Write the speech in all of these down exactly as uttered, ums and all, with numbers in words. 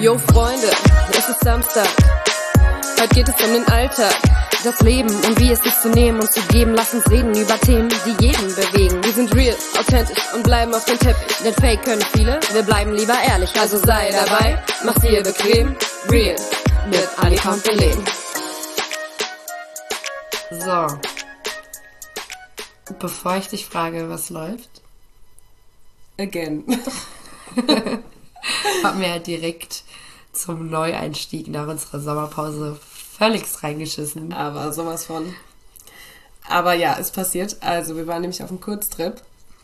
Yo Freunde, es ist Samstag. Heute geht es um den Alltag, das Leben und wie es sich zu nehmen und zu geben. Lass uns reden über Themen, die jeden bewegen. Wir sind real, authentisch und bleiben auf dem Teppich. Denn Fake können viele, wir bleiben lieber ehrlich. Also sei dabei, mach's dir bequem. Real, mit Annika und Belen. So. Bevor ich dich frage, was läuft, Again. haben wir ja direkt zum Neueinstieg nach unserer Sommerpause völlig reingeschissen. Aber sowas von. Aber ja, ist passiert. Also wir waren nämlich auf einem Kurztrip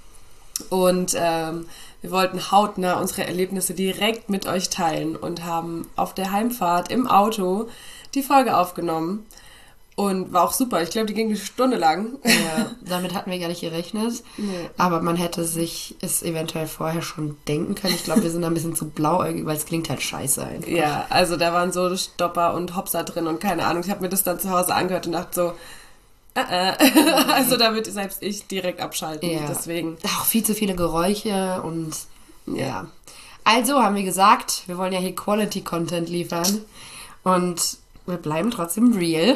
und ähm, wir wollten hautnah unsere Erlebnisse direkt mit euch teilen und haben auf der Heimfahrt im Auto die Folge aufgenommen. Und war auch super. Ich glaube, die ging eine Stunde lang. Ja, damit hatten wir gar nicht gerechnet. Nee. Aber man hätte sich es eventuell vorher schon denken können. Ich glaube, wir sind da ein bisschen zu blauäugig, weil es klingt halt scheiße einfach. Ja, also da waren so Stopper und Hopser drin und keine Ahnung. Ich habe mir das dann zu Hause angehört und dachte so, äh, äh. Also da würde selbst ich direkt abschalten. Ja. Deswegen. Auch viel zu viele Geräusche und ja. Also haben wir gesagt, wir wollen ja hier Quality-Content liefern. Und wir bleiben trotzdem real.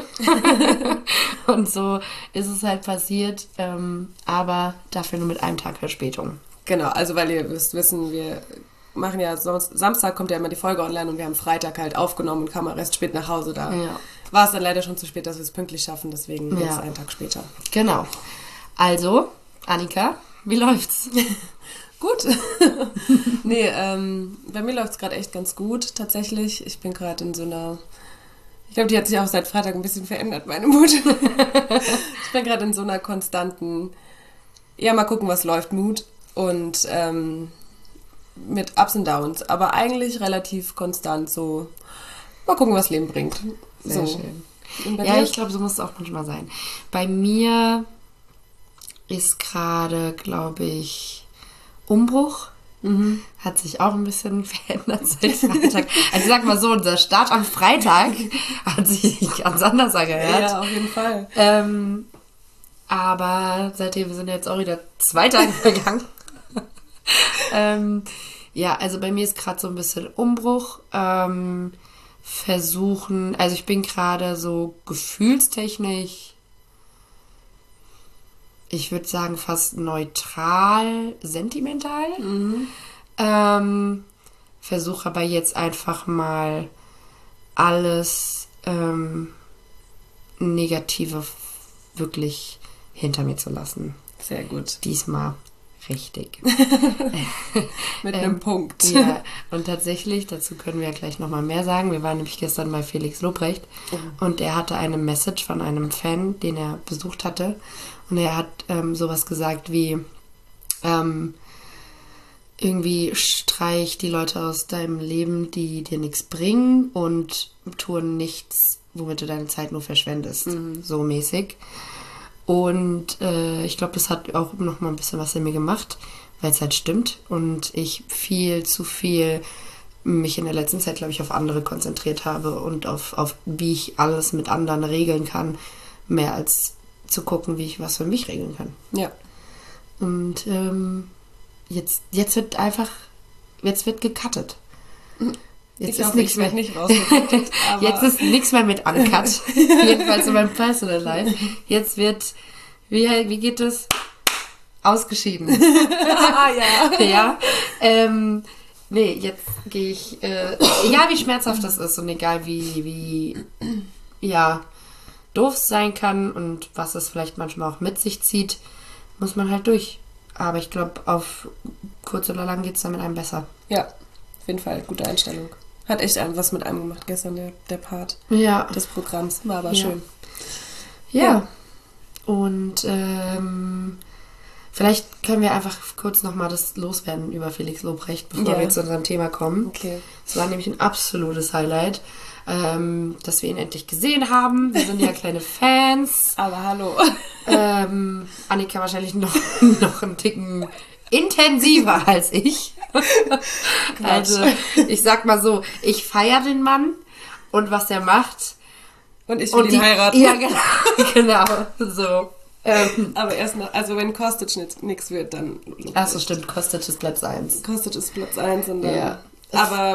Und so ist es halt passiert, ähm, aber dafür nur mit einem Tag Verspätung. Genau, also weil ihr wisst, wissen, wir machen ja sonst, Samstag kommt ja immer die Folge online und wir haben Freitag halt aufgenommen und kamen erst spät nach Hause. Da Ja. war es dann leider schon zu spät, dass wir es pünktlich schaffen, deswegen Ja. jetzt einen Tag später. Genau. Also, Annika, wie läuft's? Gut. Nee, ähm, bei mir läuft es gerade echt ganz gut, tatsächlich. Ich bin gerade in so einer... Ich glaube, die hat sich auch seit Freitag ein bisschen verändert, meine Mut. Ich bin gerade in so einer konstanten, ja, mal gucken, was läuft, Mut. Und ähm, mit Ups und Downs, aber eigentlich relativ konstant so, mal gucken, was Leben bringt. Sehr so. schön. Und bei Ja, dir? ich glaube, so muss es auch manchmal sein. Bei mir ist gerade, glaube ich, Umbruch. Mhm. Hat sich auch ein bisschen verändert seit Freitag. Also ich sag mal so, unser Start am Freitag hat sich ganz anders angehört. Ja, auf jeden Fall. Ähm, aber seitdem sind jetzt auch wieder zwei Tage vergangen. ähm, ja, also bei mir ist gerade so ein bisschen Umbruch. Ähm, versuchen, also ich bin gerade so gefühlstechnisch, ich würde sagen fast neutral, sentimental. Mhm. Ähm, versuche aber jetzt einfach mal alles ähm, Negative f- wirklich hinter mir zu lassen. Sehr gut. Diesmal richtig. Mit Ähm, einem Punkt. Ja, und tatsächlich, dazu können wir ja gleich nochmal mehr sagen. Wir waren nämlich gestern bei Felix Lobrecht und er hatte eine Message von einem Fan, den er besucht hatte. Und er hat ähm, sowas gesagt wie, ähm, irgendwie streich die Leute aus deinem Leben, die dir nichts bringen und tue nichts, womit du deine Zeit nur verschwendest. So mäßig. Und äh, ich glaube, das hat auch noch mal ein bisschen was in mir gemacht, weil es halt stimmt. Und ich viel zu viel mich in der letzten Zeit, glaube ich, auf andere konzentriert habe und auf, auf wie ich alles mit anderen regeln kann, mehr als zu gucken, wie ich was für mich regeln kann. Ja. Und ähm, jetzt, jetzt wird einfach, jetzt wird gecuttet. Jetzt Ich ist hoffe, nichts ich mehr. werde nicht rausgekriegt. Aber Jetzt ist nichts mehr mit Uncut. Jedenfalls in meinem Personal Life. Jetzt wird, wie, wie geht es? Ausgeschieden. ah, ja. Ja. Ähm, nee, jetzt gehe ich, äh, egal wie schmerzhaft das ist und egal wie, wie, ja, doof es sein kann und was es vielleicht manchmal auch mit sich zieht, muss man halt durch. Aber ich glaube, auf kurz oder lang geht es dann mit einem besser. Ja, auf jeden Fall. Gute Einstellung. Hat echt was mit einem gemacht gestern, der, der Part Ja. des Programms. War aber Ja. schön. Ja. Ja. Und ähm, vielleicht können wir einfach kurz nochmal das loswerden über Felix Lobrecht, bevor Ja. wir zu unserem Thema kommen. Okay. Es war nämlich ein absolutes Highlight, ähm, dass wir ihn endlich gesehen haben. Wir sind ja kleine Fans. Aber hallo. Ähm, Annika wahrscheinlich noch, noch einen Ticken intensiver als ich. Also, ich sag mal so, ich feiere den Mann und was er macht. Und ich will Und ihn heiraten. Ja, genau. Genau, so. Ähm, Aber erst noch, also wenn Kostic nichts wird, dann... Achso, stimmt, Kostic ist Platz eins. Kostic ist Platz eins und dann... Ja. Aber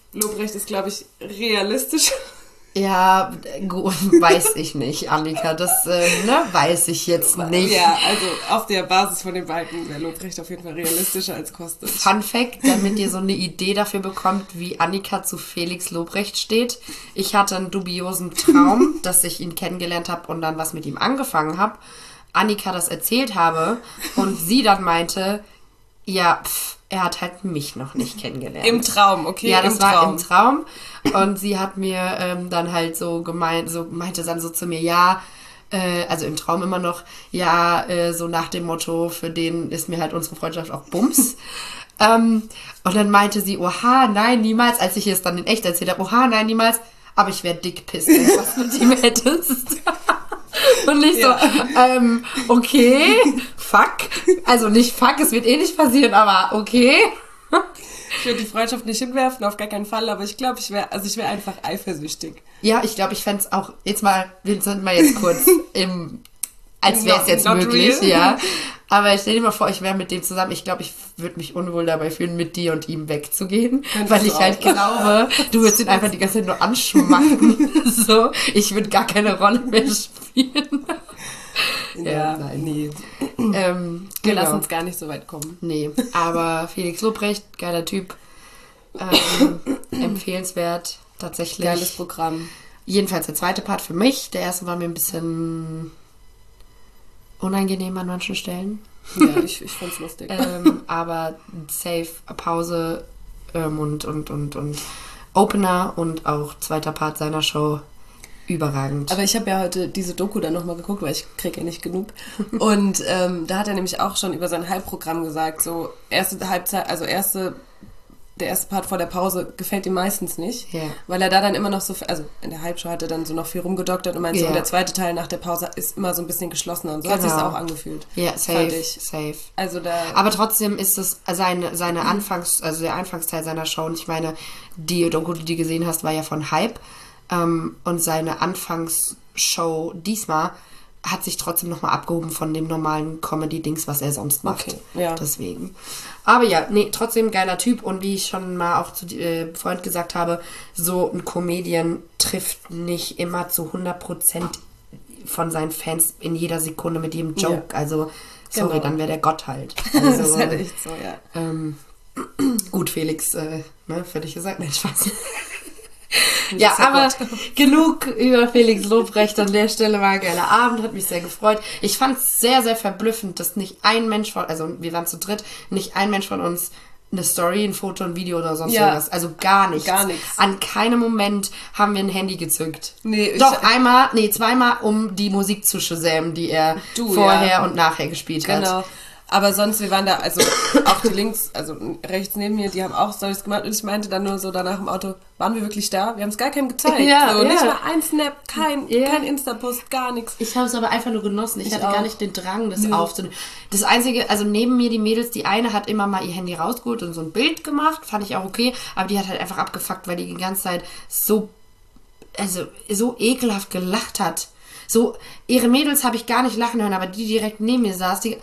Lobrecht ist, glaube ich, realistisch. Ja, gut, weiß ich nicht, Annika. Das äh, ne, weiß ich jetzt nicht. Ja, also auf der Basis von den beiden wäre Lobrecht auf jeden Fall realistischer als Kostic. Fun Fact, damit ihr so eine Idee dafür bekommt, wie Annika zu Felix Lobrecht steht. Ich hatte einen dubiosen Traum, dass ich ihn kennengelernt habe und dann was mit ihm angefangen habe. Annika das erzählt habe und sie dann meinte, ja, pff, er hat halt mich noch nicht kennengelernt. Im Traum, okay? Ja, das im war Traum. im Traum. Und sie hat mir ähm, dann halt so gemeint, so meinte dann so zu mir, ja, äh, also im Traum immer noch, ja, äh, so nach dem Motto, für den ist mir halt unsere Freundschaft auch Bums. ähm, und dann meinte sie, oha, nein, niemals, als ich es dann in echt erzählt habe, oha, nein, niemals, aber ich wäre dick pissed, wenn du was mit ihm hättest. Und ich ja. so, ähm, okay, fuck. Also nicht fuck, es wird eh nicht passieren, aber okay. Ich würde die Freundschaft nicht hinwerfen, auf gar keinen Fall, aber ich glaube, ich wäre, also ich wäre einfach eifersüchtig. Ja, ich glaube, ich fände es auch, jetzt mal, wir sind mal jetzt kurz im, als wäre es jetzt not möglich, real. ja. Aber stell dir mal vor, ich wäre mit dem zusammen. Ich glaube, ich würde mich unwohl dabei fühlen, mit dir und ihm wegzugehen. Könntest weil du ich halt auch. glaube, du würdest ihn einfach die ganze Zeit nur anschmachen. So, ich würde gar keine Rolle mehr spielen. Ja, Ja, nein. nee. ähm, Wir genau. lassen uns gar nicht so weit kommen. Nee, aber Felix Lobrecht, geiler Typ. Ähm, empfehlenswert, tatsächlich. Geiles Programm. Jedenfalls der zweite Part für mich. Der erste war mir ein bisschen unangenehm an manchen Stellen. Ja, ich, ich fand's lustig. ähm, aber safe, Pause ähm, und, und, und, und Opener und auch zweiter Part seiner Show. Überragend. Aber ich habe ja heute diese Doku dann nochmal geguckt, weil ich kriege ja nicht genug. Und ähm, da hat er nämlich auch schon über sein Halbprogramm gesagt, so erste Halbzeit, also erste, der erste Part vor der Pause gefällt ihm meistens nicht, Ja. weil er da dann immer noch so, also in der Halbshow hat er dann so noch viel rumgedoktert und meinte, Ja. so, der zweite Teil nach der Pause ist immer so ein bisschen geschlossener und so hat Genau. sich auch angefühlt. Ja, fand safe, ich. safe. Also da... Aber trotzdem ist es seine, seine Anfangs-, also der Anfangsteil seiner Show, und ich meine, die Doku, die du gesehen hast, war ja von Hype. Ähm, und seine Anfangsshow diesmal hat sich trotzdem nochmal abgehoben von dem normalen Comedy-Dings, was er sonst macht. Okay, ja. Deswegen. Aber ja, nee, trotzdem geiler Typ. Und wie ich schon mal auch zu äh, Freund gesagt habe, so ein Comedian trifft nicht immer zu hundert Prozent von seinen Fans in jeder Sekunde mit jedem Joke. Ja. Also, sorry, Genau. dann wäre der Gott halt. das Also, ist halt echt so, ja. ähm, gut, Felix, äh, ne, für dich gesagt, nein, Spaß. Ja, ist ja aber Gott. genug über Felix Lobrecht an der Stelle. War ein geiler Abend, hat mich sehr gefreut. Ich fand es sehr, sehr verblüffend, dass nicht ein Mensch von, also wir waren zu dritt, nicht ein Mensch von uns eine Story, ein Foto, ein Video oder sonst Ja. irgendwas. Also gar nichts. Gar nichts. An keinem Moment haben wir ein Handy gezückt. Nee, ich- Doch, einmal, nee, zweimal, um die Musik zu shazammen, die er Du, vorher ja. und nachher gespielt hat. Genau. Aber sonst, wir waren da, also auch die links, also rechts neben mir, die haben auch Storys gemacht und ich meinte dann nur so danach im Auto, waren wir wirklich da? Wir haben es gar keinem gezeigt. Ja, so, ja. Nicht mal ein Snap, kein, Ja. kein Insta-Post, gar nichts. Ich habe es aber einfach nur genossen. Ich, Ich hatte auch. gar nicht den Drang, das Nö. aufzunehmen. Das Einzige, also neben mir die Mädels, die eine hat immer mal ihr Handy rausgeholt und so ein Bild gemacht, fand ich auch okay, aber die hat halt einfach abgefuckt, weil die die ganze Zeit so, also so ekelhaft gelacht hat. So, ihre Mädels habe ich gar nicht lachen hören, aber die direkt neben mir saß, die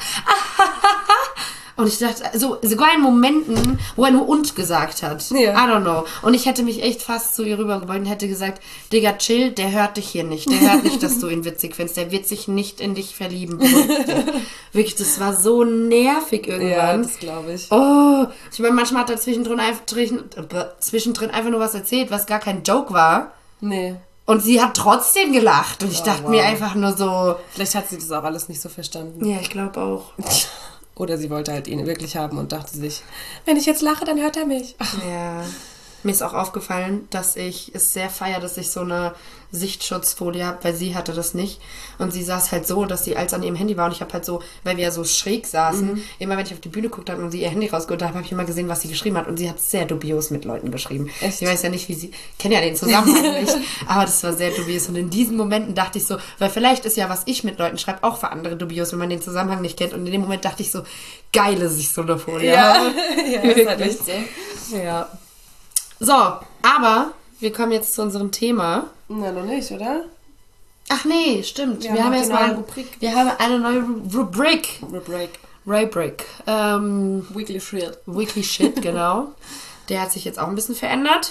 und ich dachte, so, sogar in Momenten, wo er nur und gesagt hat. Ja. I don't know. Und ich hätte mich echt fast zu ihr rübergebeugt und hätte gesagt, Digga, chill, der hört dich hier nicht. Der hört nicht, dass du ihn witzig findest. Der wird sich nicht in dich verlieben. Wirklich, das war so nervig Ja, irgendwann. das glaube ich. Oh, ich meine, manchmal hat er zwischendrin einfach, zwischendrin einfach nur was erzählt, was gar kein Joke war. Nee. Und sie hat trotzdem gelacht. Und ich Oh, dachte wow. mir einfach nur so, Vielleicht hat sie das auch alles nicht so verstanden. ja, ich glaube auch. Oder sie wollte halt ihn wirklich haben und dachte sich, wenn ich jetzt lache, dann hört er mich. Ja. Mir ist auch aufgefallen, dass ich es sehr feiere, dass ich so eine Sichtschutzfolie habe, weil sie hatte das nicht. Und sie saß halt so, dass sie als an ihrem Handy war und ich habe halt so, weil wir ja so schräg saßen, Mhm. immer wenn ich auf die Bühne geguckt habe und sie ihr Handy rausgeholt habe, habe ich immer gesehen, was sie geschrieben hat. Und sie hat sehr dubios mit Leuten geschrieben. Echt? Ich weiß ja nicht, wie sie, ich kenne ja den Zusammenhang nicht, aber das war sehr dubios. Und in diesen Momenten dachte ich so, weil vielleicht ist ja, was ich mit Leuten schreibe, auch für andere dubios, wenn man den Zusammenhang nicht kennt. Und in dem Moment dachte ich so, geil, dass ich so eine Folie habe. ja, das ist halt echt so. Ja. So, aber wir kommen jetzt zu unserem Thema. Na, noch nicht, oder? Ach nee, stimmt. Wir Wir, haben haben noch jetzt die mal neue Rubrik. Wir haben eine neue Ru- Rubrik. Rubrik. Rubrik. Ähm, Weekly Shit. Weekly Shit, genau. Der hat sich jetzt auch ein bisschen verändert.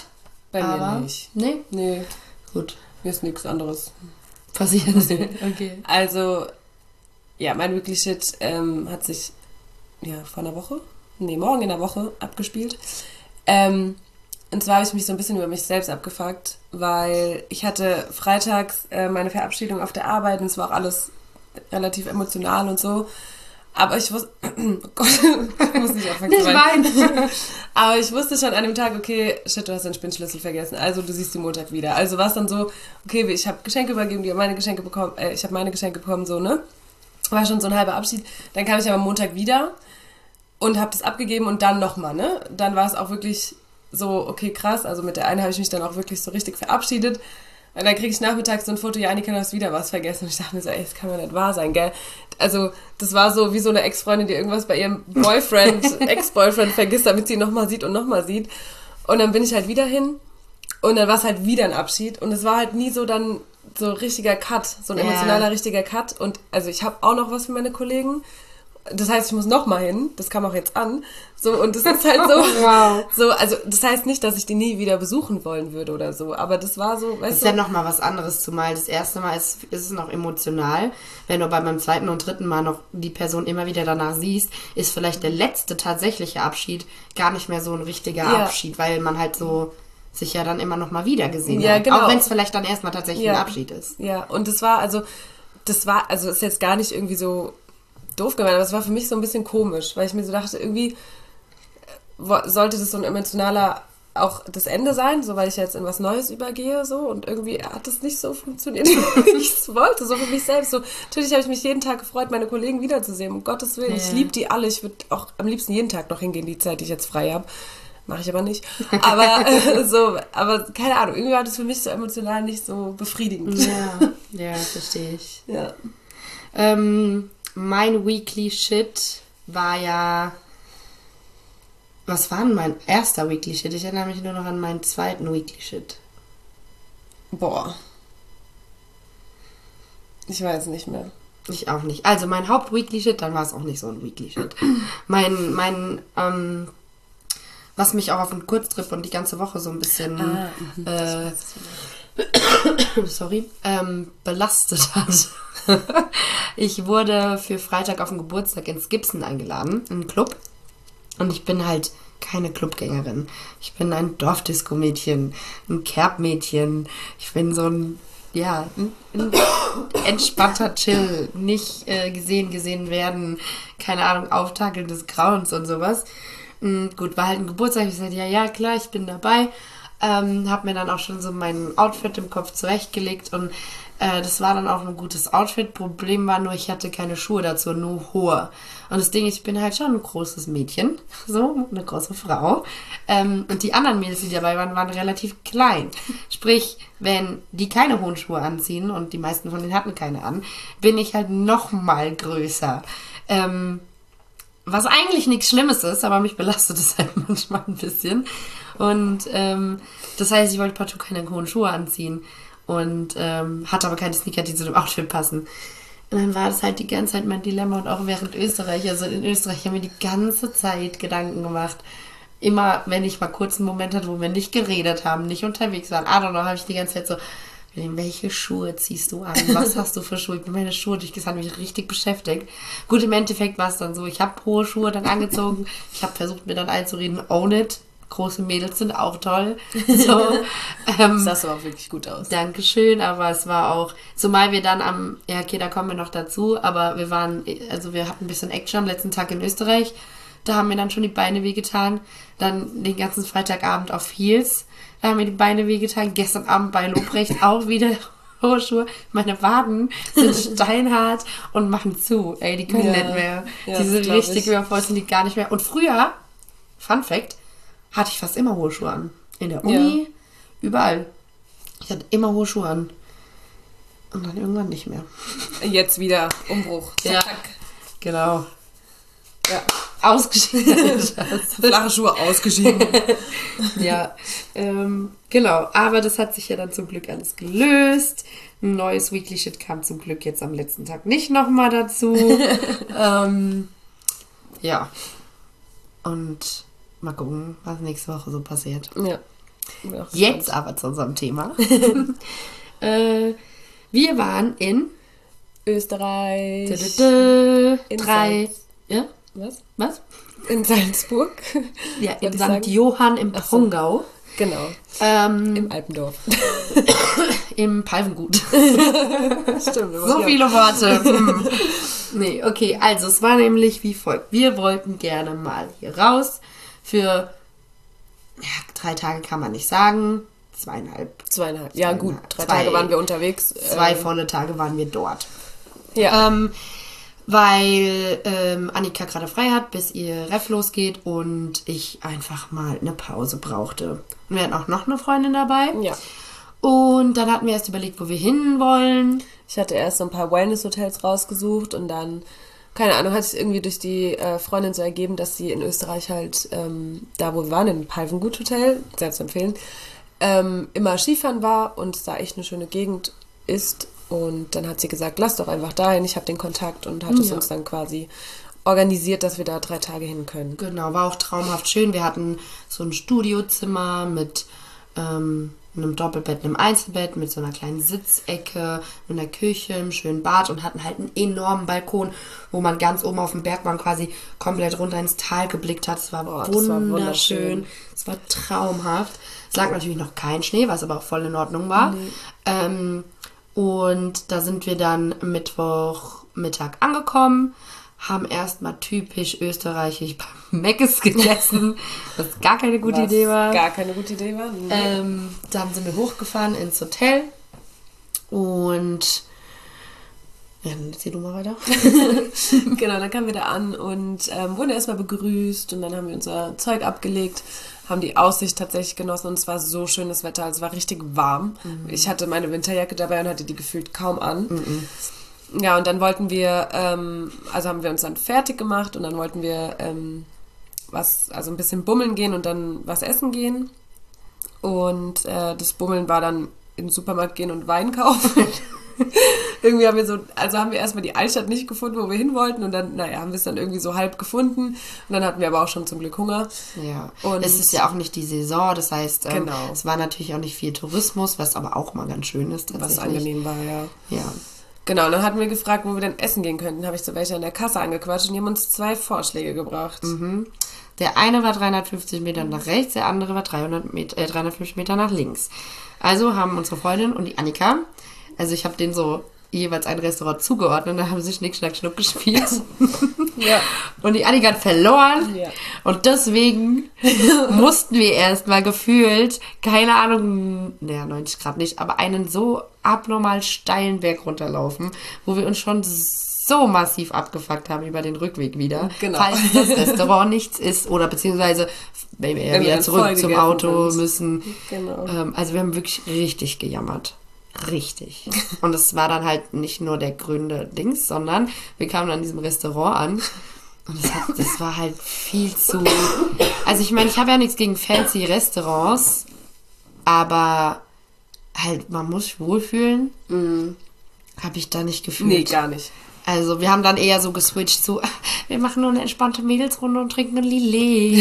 Bei aber, mir nicht. Nee? Nee. Gut. Mir ist nichts anderes passiert. Okay. Also, ja, mein Weekly Shit ähm, hat sich ja vor einer Woche, nee, morgen in der Woche abgespielt. Ähm, und zwar habe ich mich so ein bisschen über mich selbst abgefuckt, weil ich hatte freitags äh, meine Verabschiedung auf der Arbeit und es war auch alles relativ emotional und so. Aber ich wusste, oh Gott, ich muss nicht aufmerksam sein. Nicht weinen. Aber ich wusste schon an dem Tag, okay, shit, du hast deinen Spinnschlüssel vergessen. Also du siehst die Montag wieder. Also war es dann so, okay, ich habe Geschenke übergeben, die haben meine Geschenke bekommen, äh, ich habe meine Geschenke bekommen, so, ne? War schon so ein halber Abschied. Dann kam ich aber am Montag wieder und habe das abgegeben und dann nochmal, ne? Dann war es auch wirklich so, okay, krass. Also mit der einen habe ich mich dann auch wirklich so richtig verabschiedet. Und dann kriege ich nachmittags so ein Foto, ja, Annika, du hast wieder was vergessen. Und ich dachte mir so, ey, das kann ja nicht wahr sein, gell? Also, das war so wie so eine Ex-Freundin, die irgendwas bei ihrem Boyfriend, Ex-Boyfriend vergisst, damit sie ihn nochmal sieht und nochmal sieht. Und dann bin ich halt wieder hin und dann war es halt wieder ein Abschied. Und es war halt nie so dann so ein richtiger Cut, so ein emotionaler, yeah. richtiger Cut. Und also ich habe auch noch was für meine Kollegen. Das heißt, ich muss noch mal hin. Das kam auch jetzt an. So, und das ist halt so, wow. so, also das heißt nicht, dass ich die nie wieder besuchen wollen würde oder so, aber das war so, weißt das ist du. ja noch mal was anderes, zumal das erste Mal ist, ist es noch emotional. Wenn du bei beim zweiten und dritten Mal noch die Person immer wieder danach siehst, ist vielleicht der letzte tatsächliche Abschied gar nicht mehr so ein richtiger ja. Abschied, weil man halt so sich ja dann immer noch mal wieder gesehen ja, hat. Genau. Auch wenn es vielleicht dann erstmal tatsächlich ja. ein Abschied ist. Ja, und das war, also, das war, also ist jetzt gar nicht irgendwie so doof gemeint, aber es war für mich so ein bisschen komisch, weil ich mir so dachte, irgendwie sollte das so ein emotionaler auch das Ende sein, so weil ich jetzt in was Neues übergehe, so, und irgendwie hat es nicht so funktioniert, wie ich es wollte, so für mich selbst. So, natürlich habe ich mich jeden Tag gefreut, meine Kollegen wiederzusehen, um Gottes Willen, ja. ich liebe die alle, ich würde auch am liebsten jeden Tag noch hingehen, die Zeit, die ich jetzt frei habe. Mache ich aber nicht. Aber äh, so, aber keine Ahnung, irgendwie war das für mich so emotional nicht so befriedigend. Ja, ja, verstehe ich. Ja. Ähm, mein Weekly Shit war ja... Was war denn mein erster Weekly Shit? Ich erinnere mich nur noch an meinen zweiten Weekly Shit. Boah. Ich weiß nicht mehr. Ich auch nicht. Also mein Haupt-Weekly Shit, dann war es auch nicht so ein Weekly Shit. mein, mein, ähm, was mich auch auf einen Kurztrip und die ganze Woche so ein bisschen, ah, äh, sorry, ähm, belastet hat. Ich wurde für Freitag auf den Geburtstag ins Gibson eingeladen, in einen Club. Und ich bin halt keine Clubgängerin. Ich bin ein Dorfdisco-Mädchen, ein Kerb-Mädchen. Ich bin so ein, ja, ein, ein entspannter Chill. Nicht äh, gesehen, gesehen werden. Keine Ahnung, Auftakeln des Grauens und sowas. Und gut, war halt ein Geburtstag. Ich sagte, ja, ja, klar, ich bin dabei. Ähm, hab mir dann auch schon so mein Outfit im Kopf zurechtgelegt und äh, das war dann auch ein gutes Outfit. Problem war nur, ich hatte keine Schuhe dazu, nur hohe. Und das Ding ist, ich bin halt schon ein großes Mädchen, so, eine große Frau. Ähm, und die anderen Mädels, die dabei waren, waren relativ klein. Sprich, wenn die keine hohen Schuhe anziehen, und die meisten von denen hatten keine an, bin ich halt noch mal größer. Ähm, was eigentlich nichts Schlimmes ist, aber mich belastet es halt manchmal ein bisschen. Und ähm, das heißt, ich wollte partout keine hohen Schuhe anziehen und ähm, hatte aber keine Sneaker, die zu dem Outfit passen. Und dann war das halt die ganze Zeit mein Dilemma und auch während Österreich, also in Österreich haben wir die ganze Zeit Gedanken gemacht. Immer, wenn ich mal kurz einen Moment hatte, wo wir nicht geredet haben, nicht unterwegs waren, I don't know, habe ich die ganze Zeit so, welche Schuhe ziehst du an? Was hast du für Schuhe? Ich bin meine Schuhe durch, das hat mich richtig beschäftigt. Gut, im Endeffekt war es dann so, ich habe hohe Schuhe dann angezogen, ich habe versucht mir dann einzureden, own it. Große Mädels sind auch toll. So, ähm, das sah aber auch wirklich gut aus. Dankeschön, aber es war auch, zumal wir dann am, ja okay, da kommen wir noch dazu, aber wir waren, also wir hatten ein bisschen Action am letzten Tag in Österreich, da haben mir dann schon die Beine wehgetan, dann den ganzen Freitagabend auf Heels, da haben mir die Beine wehgetan, gestern Abend bei Lobrecht auch wieder hohe Schuhe, meine Waden sind steinhart und machen zu, ey, die können ja, nicht mehr, ja, die sind richtig überfordert, die gar nicht mehr, und früher, Fun Fact, hatte ich fast immer hohe Schuhe an. In der Uni, ja. Überall. Ich hatte immer hohe Schuhe an. Und dann irgendwann nicht mehr. Jetzt wieder Umbruch. Zack, ja, zack. Genau. Ja. Ausgeschieden. Flache Schuhe ausgeschieden. Ja, ähm, genau. Aber das hat sich ja dann zum Glück alles gelöst. Ein neues Weekly Shit kam zum Glück jetzt am letzten Tag nicht nochmal dazu. ähm, ja. Und mal gucken, was nächste Woche so passiert. Ja. Jetzt aber zu unserem Thema. äh, wir waren in Österreich. Dö, dö, dö, In drei. Salz- Ja? Was? Was? In Salzburg. Ja, in Wollte ich Sankt sagen? Johann im Ach so. Pongau. Genau. Ähm, Im Alpendorf. Im Palvengut. Stimmt. So viele Worte. Hm. Nee, okay, also es war nämlich wie folgt. Wir wollten gerne mal hier raus für, ja, drei Tage kann man nicht sagen, zweieinhalb. Zweieinhalb. Ja, gut. Drei Zwei- Tage waren wir unterwegs. Zwei Ähm, volle Tage waren wir dort. Ja. Ähm, weil ähm, Annika gerade frei hat, bis ihr Ref losgeht und ich einfach mal eine Pause brauchte. Und wir hatten auch noch eine Freundin dabei. ja. Und dann hatten wir erst überlegt, wo wir hin wollen. Ich hatte erst so ein paar Wellness-Hotels rausgesucht und dann, keine Ahnung, hat es irgendwie durch die äh, Freundin so ergeben, dass sie in Österreich halt, ähm, da wo wir waren, im Palvengut-Hotel, sehr zu empfehlen, ähm, immer Skifahren war und es da echt eine schöne Gegend ist. Und dann hat sie gesagt, lass doch einfach dahin, ich habe den Kontakt und hat es Ja. uns dann quasi organisiert, dass wir da drei Tage hin können. Genau, war auch traumhaft schön. Wir hatten so ein Studiozimmer mit ähm, einem Doppelbett, einem Einzelbett, mit so einer kleinen Sitzecke, mit einer Küche, einem schönen Bad und hatten halt einen enormen Balkon, wo man ganz oben auf dem Bergmann quasi komplett runter ins Tal geblickt hat. Es war, Boah, das war wunderschön. wunderschön. Es war traumhaft. Es lag natürlich noch kein Schnee, was aber auch voll in Ordnung war. Ähm, und da sind wir dann Mittwochmittag angekommen, haben erstmal typisch österreichisch beim Meckes gegessen, was gar keine gute Was Idee war. Gar keine gute Idee war. Nee. Ähm, dann sind wir hochgefahren ins Hotel und ja, dann erzähl du mal weiter. Genau, dann kamen wir da an und ähm, wurden erstmal begrüßt und dann haben wir unser Zeug abgelegt, haben die Aussicht tatsächlich genossen und es war so schönes Wetter, also es war richtig warm. Mhm. Ich hatte meine Winterjacke dabei und hatte die gefühlt kaum an. Ja, und dann wollten wir, ähm, also haben wir uns dann fertig gemacht und dann wollten wir ähm, was, also ein bisschen bummeln gehen und dann was essen gehen. Und äh, das Bummeln war dann in den Supermarkt gehen und Wein kaufen. Irgendwie haben wir so, also haben wir erstmal die Altstadt nicht gefunden, wo wir hin wollten und dann, naja, haben wir es dann irgendwie so halb gefunden und dann hatten wir aber auch schon zum Glück Hunger. Ja, Und- es ist ja auch nicht die Saison, das heißt, ähm, Genau. es war natürlich auch nicht viel Tourismus, was aber auch mal ganz schön ist tatsächlich. Was angenehm war, ja. Ja. Genau, und dann hatten wir gefragt, wo wir denn essen gehen könnten. Habe ich so welche an der Kasse angequatscht und die haben uns zwei Vorschläge gebracht. Der eine war dreihundertfünfzig Meter nach rechts, der andere war dreihundert Meter, äh, dreihundertfünfzig Meter nach links. Also haben unsere Freundin und die Annika, also ich habe denen so jeweils ein Restaurant zugeordnet und da haben sie Schnick, Schnack, Schnuck gespielt. Ja. Und die Annika hat verloren. Ja. Und deswegen mussten wir erstmal gefühlt, keine Ahnung, naja, neunzig Grad nicht, aber einen so abnormal steilen Berg runterlaufen, wo wir uns schon so massiv abgefuckt haben über den Rückweg wieder. Genau. Falls das Restaurant nichts ist oder beziehungsweise wenn wir ja Wenn wir wieder dann zurück voll zum gegessen Auto sind. müssen. Genau. Ähm, also wir haben wirklich richtig gejammert. Richtig. Und es war dann halt nicht nur der grüne Dings, sondern wir kamen an diesem Restaurant an und es hat, das war halt viel zu... Also ich meine, ich habe ja nichts gegen fancy Restaurants, aber halt, man muss sich wohlfühlen. Habe ich da nicht gefühlt. Nee, gar nicht. Also wir haben dann eher so geswitcht zu, wir machen nur eine entspannte Mädelsrunde und trinken ein Lillet.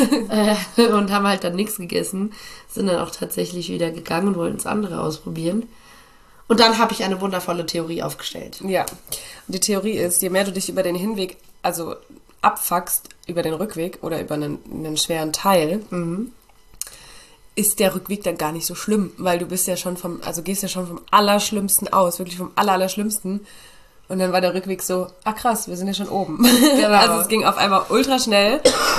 äh, und haben halt dann nichts gegessen. Sind dann auch tatsächlich wieder gegangen und wollten das andere ausprobieren. Und dann habe ich eine wundervolle Theorie aufgestellt. Ja. Und die Theorie ist, je mehr du dich über den Hinweg, also abfuckst, über den Rückweg oder über einen, einen schweren Teil, ist der Rückweg dann gar nicht so schlimm, weil du bist ja schon vom, also gehst ja schon vom Allerschlimmsten aus, wirklich vom Aller, Allerschlimmsten. Und dann war der Rückweg so, ah krass, wir sind ja schon oben. Genau. Also es ging auf einmal ultra schnell.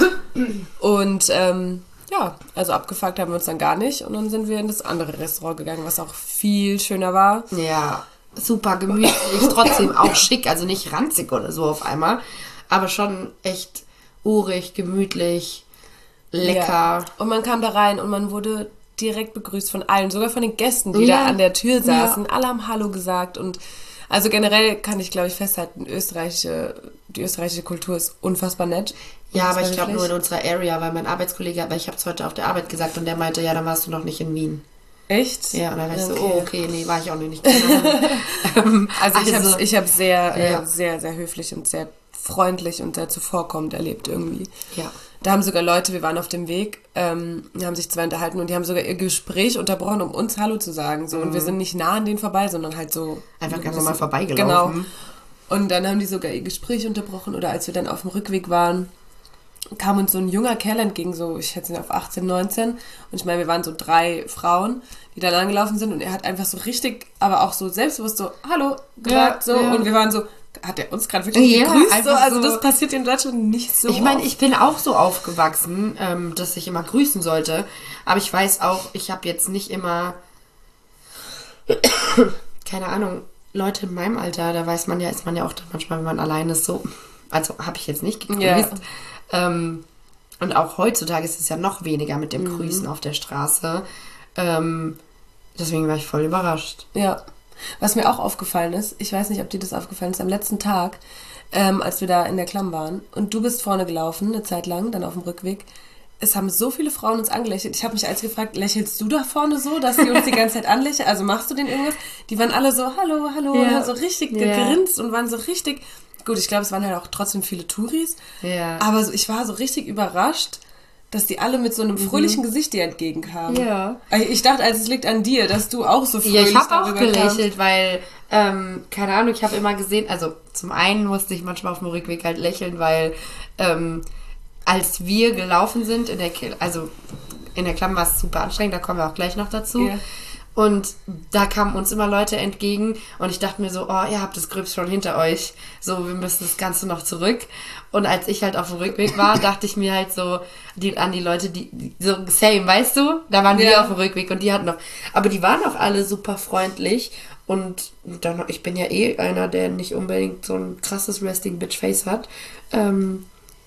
Und ähm, ja, also abgefuckt haben wir uns dann gar nicht. Und dann sind wir in das andere Restaurant gegangen, was auch viel schöner war. Ja, super gemütlich, trotzdem auch schick, also nicht ranzig oder so auf einmal, aber schon echt urig, gemütlich, lecker. Ja. Und man kam da rein und man wurde direkt begrüßt von allen, sogar von den Gästen, die Ja. da an der Tür saßen. Ja. Alle haben Hallo gesagt und also generell kann ich, glaube ich, festhalten, österreichische, die österreichische Kultur ist unfassbar nett. Ja, aber ich Unfassbar glaube nur in höflich. unserer Area, weil mein Arbeitskollege, aber ich habe es heute auf der Arbeit gesagt und der meinte, ja, dann warst du noch nicht in Wien. Echt? Ja, und dann war ich so, Okay. oh, okay, nee, war ich auch noch nicht. Ähm, Also ich also- habe ich hab sehr, Ja. äh, sehr, sehr höflich und sehr freundlich und sehr zuvorkommend erlebt irgendwie. Ja. Da haben sogar Leute, wir waren auf dem Weg, ähm, die haben sich zwei unterhalten und die haben sogar ihr Gespräch unterbrochen, um uns Hallo zu sagen. So. Mhm. Und wir sind nicht nah an denen vorbei, sondern halt so... Einfach ganz normal vorbeigelaufen. Genau. Und dann haben die sogar ihr Gespräch unterbrochen. Oder als wir dann auf dem Rückweg waren, kam uns so ein junger Kerl entgegen, so ich schätze ihn auf achtzehn, neunzehn. Und ich meine, wir waren so drei Frauen, die da langgelaufen sind. Und er hat einfach so richtig, aber auch so selbstbewusst so Hallo gesagt. Ja, so. Ja. Und wir waren so... Hat er uns gerade wirklich ja, gegrüßt? So? Also so. Das passiert in Deutschland nicht so. Ich meine, ich bin auch so aufgewachsen, ähm, dass ich immer grüßen sollte. Aber ich weiß auch, ich habe jetzt nicht immer, keine Ahnung, Leute in meinem Alter, da weiß man ja, ist man ja auch manchmal, wenn man alleine ist, so. Also habe ich jetzt nicht gegrüßt. Yeah. Ähm, und auch heutzutage ist es ja noch weniger mit dem Grüßen mhm. auf der Straße. Ähm, deswegen war ich voll überrascht. Ja. Was mir auch aufgefallen ist, ich weiß nicht, ob dir das aufgefallen ist, am letzten Tag, ähm, als wir da in der Klamm waren und du bist vorne gelaufen, eine Zeit lang, dann auf dem Rückweg, es haben so viele Frauen uns angelächelt. Ich habe mich als gefragt, lächelst du da vorne so, dass die uns die ganze Zeit anlächeln? Also machst du denen irgendwas? Die waren alle so, hallo, hallo, ja. und haben so richtig ja. gegrinst und waren so richtig... Gut, ich glaube, es waren halt auch trotzdem viele Touris, ja. aber so, ich war so richtig überrascht, dass die alle mit so einem fröhlichen mhm. Gesicht dir entgegenkamen. Ja. Ich dachte, also es liegt an dir, dass du auch so fröhlich Ja, ich habe auch gelächelt, kamst. weil, ähm, keine Ahnung, ich habe immer gesehen, also zum einen musste ich manchmal auf dem Rückweg halt lächeln, weil ähm, als wir gelaufen sind, in der also in der Klamm war es super anstrengend, da kommen wir auch gleich noch dazu. Ja. Und da kamen uns immer Leute entgegen und ich dachte mir so, oh, ihr habt das Gröbste schon hinter euch. So, wir müssen das Ganze noch zurück. Und als ich halt auf dem Rückweg war, dachte ich mir halt so die, an die Leute, die, die so same, weißt du? Da waren ja. wir auf dem Rückweg und die hatten noch, aber die waren auch alle super freundlich. Und dann, ich bin ja eh einer, der nicht unbedingt so ein krasses Resting-Bitch-Face hat. Ähm,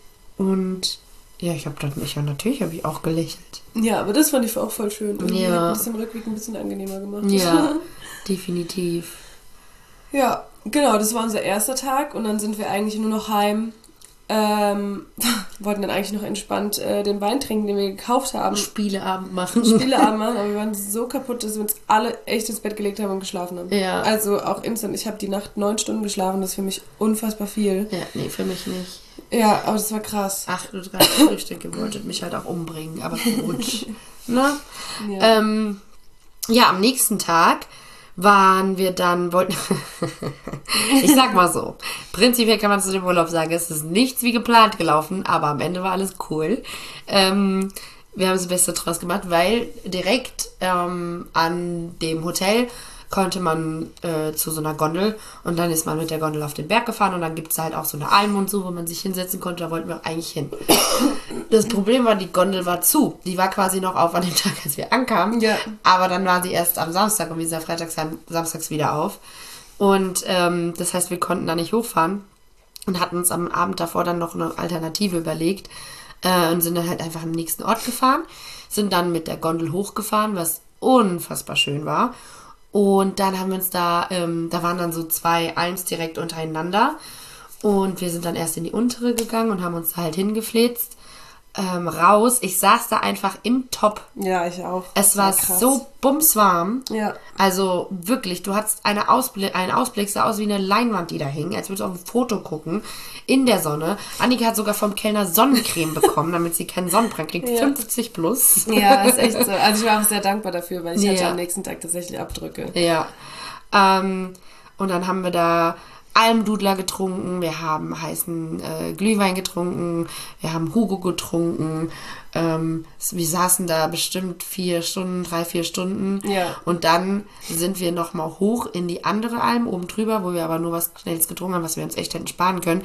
und ja, ich habe dann, ich ja, natürlich habe ich auch gelächelt. Ja, aber das fand ich auch voll schön. Und ja. hat das im Rückweg ein bisschen angenehmer gemacht. Ja, definitiv. Ja, genau, das war unser erster Tag und dann sind wir eigentlich nur noch heim. Ähm, wollten dann eigentlich noch entspannt äh, den Wein trinken, den wir gekauft haben. Spieleabend machen. Spieleabend machen, aber wir waren so kaputt, dass wir uns alle echt ins Bett gelegt haben und geschlafen haben. Ja. Also auch instant, ich habe die Nacht neun Stunden geschlafen, das ist für mich unfassbar viel. Ja, nee, für mich nicht. Ja, aber das war krass. acht Uhr dreißig Frühstück, ihr wolltet mich halt auch umbringen, aber gut. Ne? Ja. Ähm, ja, am nächsten Tag waren wir dann, wollten, ich sag mal so, prinzipiell kann man zu dem Urlaub sagen, es ist nichts wie geplant gelaufen, aber am Ende war alles cool. Ähm, wir haben das Beste draus gemacht, weil direkt ähm, an dem Hotel konnte man äh, zu so einer Gondel und dann ist man mit der Gondel auf den Berg gefahren und dann gibt es halt auch so eine Alm und so, wo man sich hinsetzen konnte, da wollten wir eigentlich hin. Das Problem war, die Gondel war zu. Die war quasi noch auf an dem Tag, als wir ankamen, ja. aber dann war sie erst am Samstag und wir sind freitags, samstags wieder auf und ähm, das heißt, wir konnten da nicht hochfahren und hatten uns am Abend davor dann noch eine Alternative überlegt äh, und sind dann halt einfach am nächsten Ort gefahren, sind dann mit der Gondel hochgefahren, was unfassbar schön war. Und dann haben wir uns da, ähm, da waren dann so zwei Alms direkt untereinander. Und wir sind dann erst in die untere gegangen und haben uns da halt hingefläzt. Ähm, raus. Ich saß da einfach im Top. Ja, ich auch. Es war krass. so bumswarm. Ja. Also wirklich, du hattest eine Ausblick, einen Ausblick, sah aus wie eine Leinwand, die da hing, als würdest du auf ein Foto gucken, in der Sonne. Annika hat sogar vom Kellner Sonnencreme bekommen, damit sie keinen Sonnenbrand kriegt. Ja. fünfzig plus. Ja, ist echt so. Also ich war auch sehr dankbar dafür, weil ich ja. hatte am nächsten Tag tatsächlich Abdrücke. Ja. Ähm, und dann haben wir da Almdudler getrunken, wir haben heißen äh, Glühwein getrunken, wir haben Hugo getrunken, ähm, wir saßen da bestimmt vier Stunden, drei, vier Stunden ja. und dann sind wir nochmal hoch in die andere Alm oben drüber, wo wir aber nur was Schnelles getrunken haben, was wir uns echt hätten sparen können.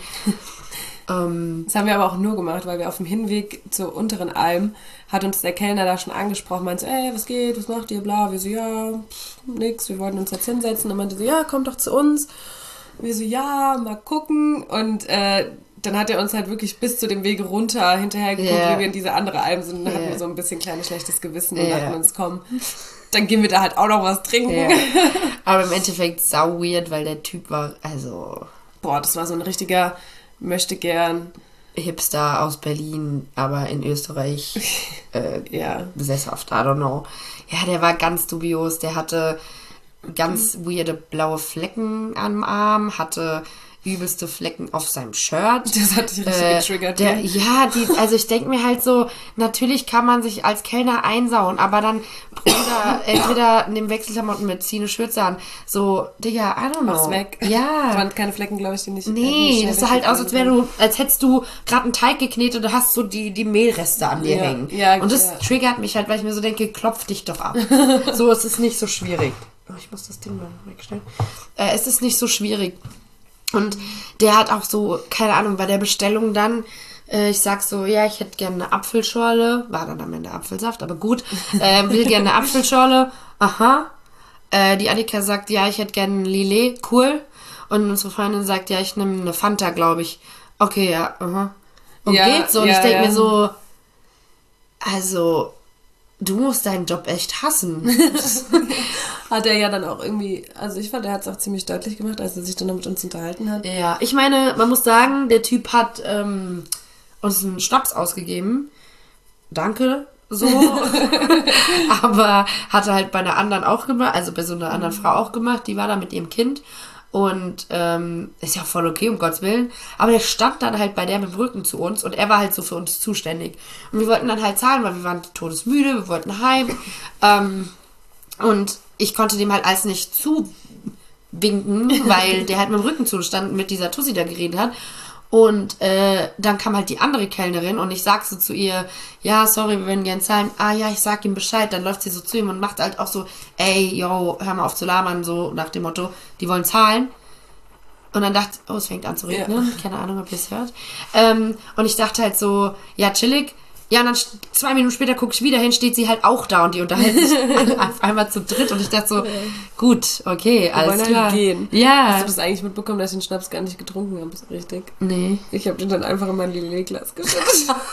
ähm, das haben wir aber auch nur gemacht, weil wir auf dem Hinweg zur unteren Alm hat uns der Kellner da schon angesprochen, meinte so, ey, was geht, was macht ihr, bla, wir so, ja, pff, nix, wir wollten uns jetzt hinsetzen und meinte so, ja, kommt doch zu uns. Wir so, ja, mal gucken. Und äh, dann hat er uns halt wirklich bis zu dem Weg runter hinterher geguckt, yeah. wie wir in diese andere Alm sind. Und dann yeah. hatten wir so ein bisschen kleines schlechtes Gewissen und yeah. dachten uns, komm, dann gehen wir da halt auch noch was trinken. Yeah. Aber im Endeffekt sau weird, weil der Typ war, also... Boah, das war so ein richtiger Möchtegern... Hipster aus Berlin, aber in Österreich äh, ja. sesshaft, I don't know. Ja, der war ganz dubios, der hatte... ganz weirde blaue Flecken am Arm, hatte übelste Flecken auf seinem Shirt. Das hat dich richtig äh, getriggert. Der, ne? ja, die, also ich denke mir halt so, natürlich kann man sich als Kellner einsauen, aber dann, Bruder, entweder nimm Wechselklamotten mit, zieh eine Schürze an. So, Digga, I don't know. Mach's weg. Ja. Das waren keine Flecken, glaube ich, die nicht... Nee, das sah halt aus, als wäre du, als hättest du gerade einen Teig geknetet und hast so die, die Mehlreste an dir Ja, hängen. ja, und das ja. triggert mich halt, weil ich mir so denke, klopf dich doch ab. So, es ist nicht so schwierig. Oh, ich muss das Ding mal wegstellen. Äh, es ist nicht so schwierig. Und der hat auch so, keine Ahnung, bei der Bestellung dann, äh, ich sag so, ja, ich hätte gerne eine Apfelschorle, war dann am Ende Apfelsaft, aber gut, äh, will gerne eine Apfelschorle, aha. Äh, die Annika sagt, ja, ich hätte gerne ein Lillet, cool. Und unsere Freundin sagt, ja, ich nehme eine Fanta, glaube ich. Okay, ja, aha. Und Ja, geht so. Und ja, ich denke ja. mir so, also, du musst deinen Job echt hassen. Hat er ja dann auch irgendwie... Also ich fand, er hat es auch ziemlich deutlich gemacht, als er sich dann noch mit uns unterhalten hat. Ja, ich meine, man muss sagen, der Typ hat ähm, uns einen Schnaps ausgegeben. Danke, so. Aber hat er halt bei einer anderen auch gemacht, also bei so einer anderen Frau auch gemacht, die war da mit ihrem Kind. Und ähm, ist ja voll okay, um Gottes Willen. Aber der stand dann halt bei der mit dem Rücken zu uns und er war halt so für uns zuständig. Und wir wollten dann halt zahlen, weil wir waren todesmüde, wir wollten heim. Ähm, und ich konnte dem halt alles nicht zuwinken, weil der halt mit dem Rücken zustand und mit dieser Tussi da geredet hat. Und äh, dann kam halt die andere Kellnerin und ich sag so zu ihr, ja, sorry, wir würden gern zahlen. Ah ja, ich sag ihm Bescheid. Dann läuft sie so zu ihm und macht halt auch so, ey, yo, hör mal auf zu labern, so nach dem Motto, die wollen zahlen. Und dann dachte oh, es fängt an zu regnen. Ja. Keine Ahnung, ob ihr es hört. Ähm, und ich dachte halt so, ja, chillig. Ja, und dann zwei Minuten später gucke ich wieder hin, steht sie halt auch da und die unterhalten sich auf einmal zu dritt. Und ich dachte so, gut, okay, Wir alles wollen klar. halt gehen. Ja. Hast du das eigentlich mitbekommen, dass ich den Schnaps gar nicht getrunken habe? Ist richtig. Nee. Ich habe den dann einfach in mein Lillet-Glas geschüttet.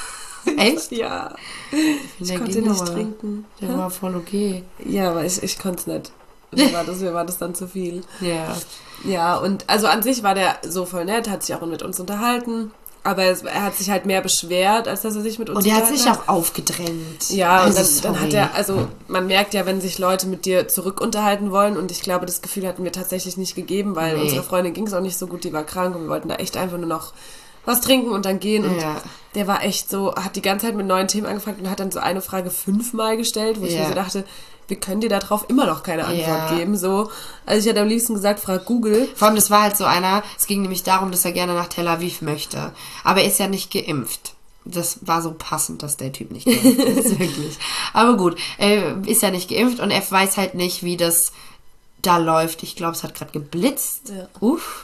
Echt? Ja. Ich Der konnte ging den nicht aber. trinken. Der war voll okay. Ja, aber ich, ich konnte es nicht. Mir war, das, mir war das dann zu viel. Ja. Ja, und also an sich war der so voll nett, hat sich auch mit uns unterhalten. Aber es, er hat sich halt mehr beschwert, als dass er sich mit uns Und er hat unterhalten sich auch aufgedrängt. Ja, also, und dann, dann hat er, also man merkt ja, wenn sich Leute mit dir zurück unterhalten wollen und ich glaube, das Gefühl hatten wir tatsächlich nicht gegeben, weil Nee. unserer Freundin ging es auch nicht so gut, die war krank und wir wollten da echt einfach nur noch was trinken und dann gehen und Ja. der war echt so, hat die ganze Zeit mit neuen Themen angefragt und hat dann so eine Frage fünfmal gestellt, wo ich Ja. mir so dachte, wir können dir darauf immer noch keine Antwort Ja. geben, so. Also ich hätte am liebsten gesagt, frag Google. Vor allem, das war halt so einer, es ging nämlich darum, dass er gerne nach Tel Aviv möchte. Aber er ist ja nicht geimpft. Das war so passend, dass der Typ nicht geimpft ist, wirklich. Aber gut, er ist ja nicht geimpft und er weiß halt nicht, wie das da läuft. Ich glaube, es hat gerade geblitzt. Ja. Uff.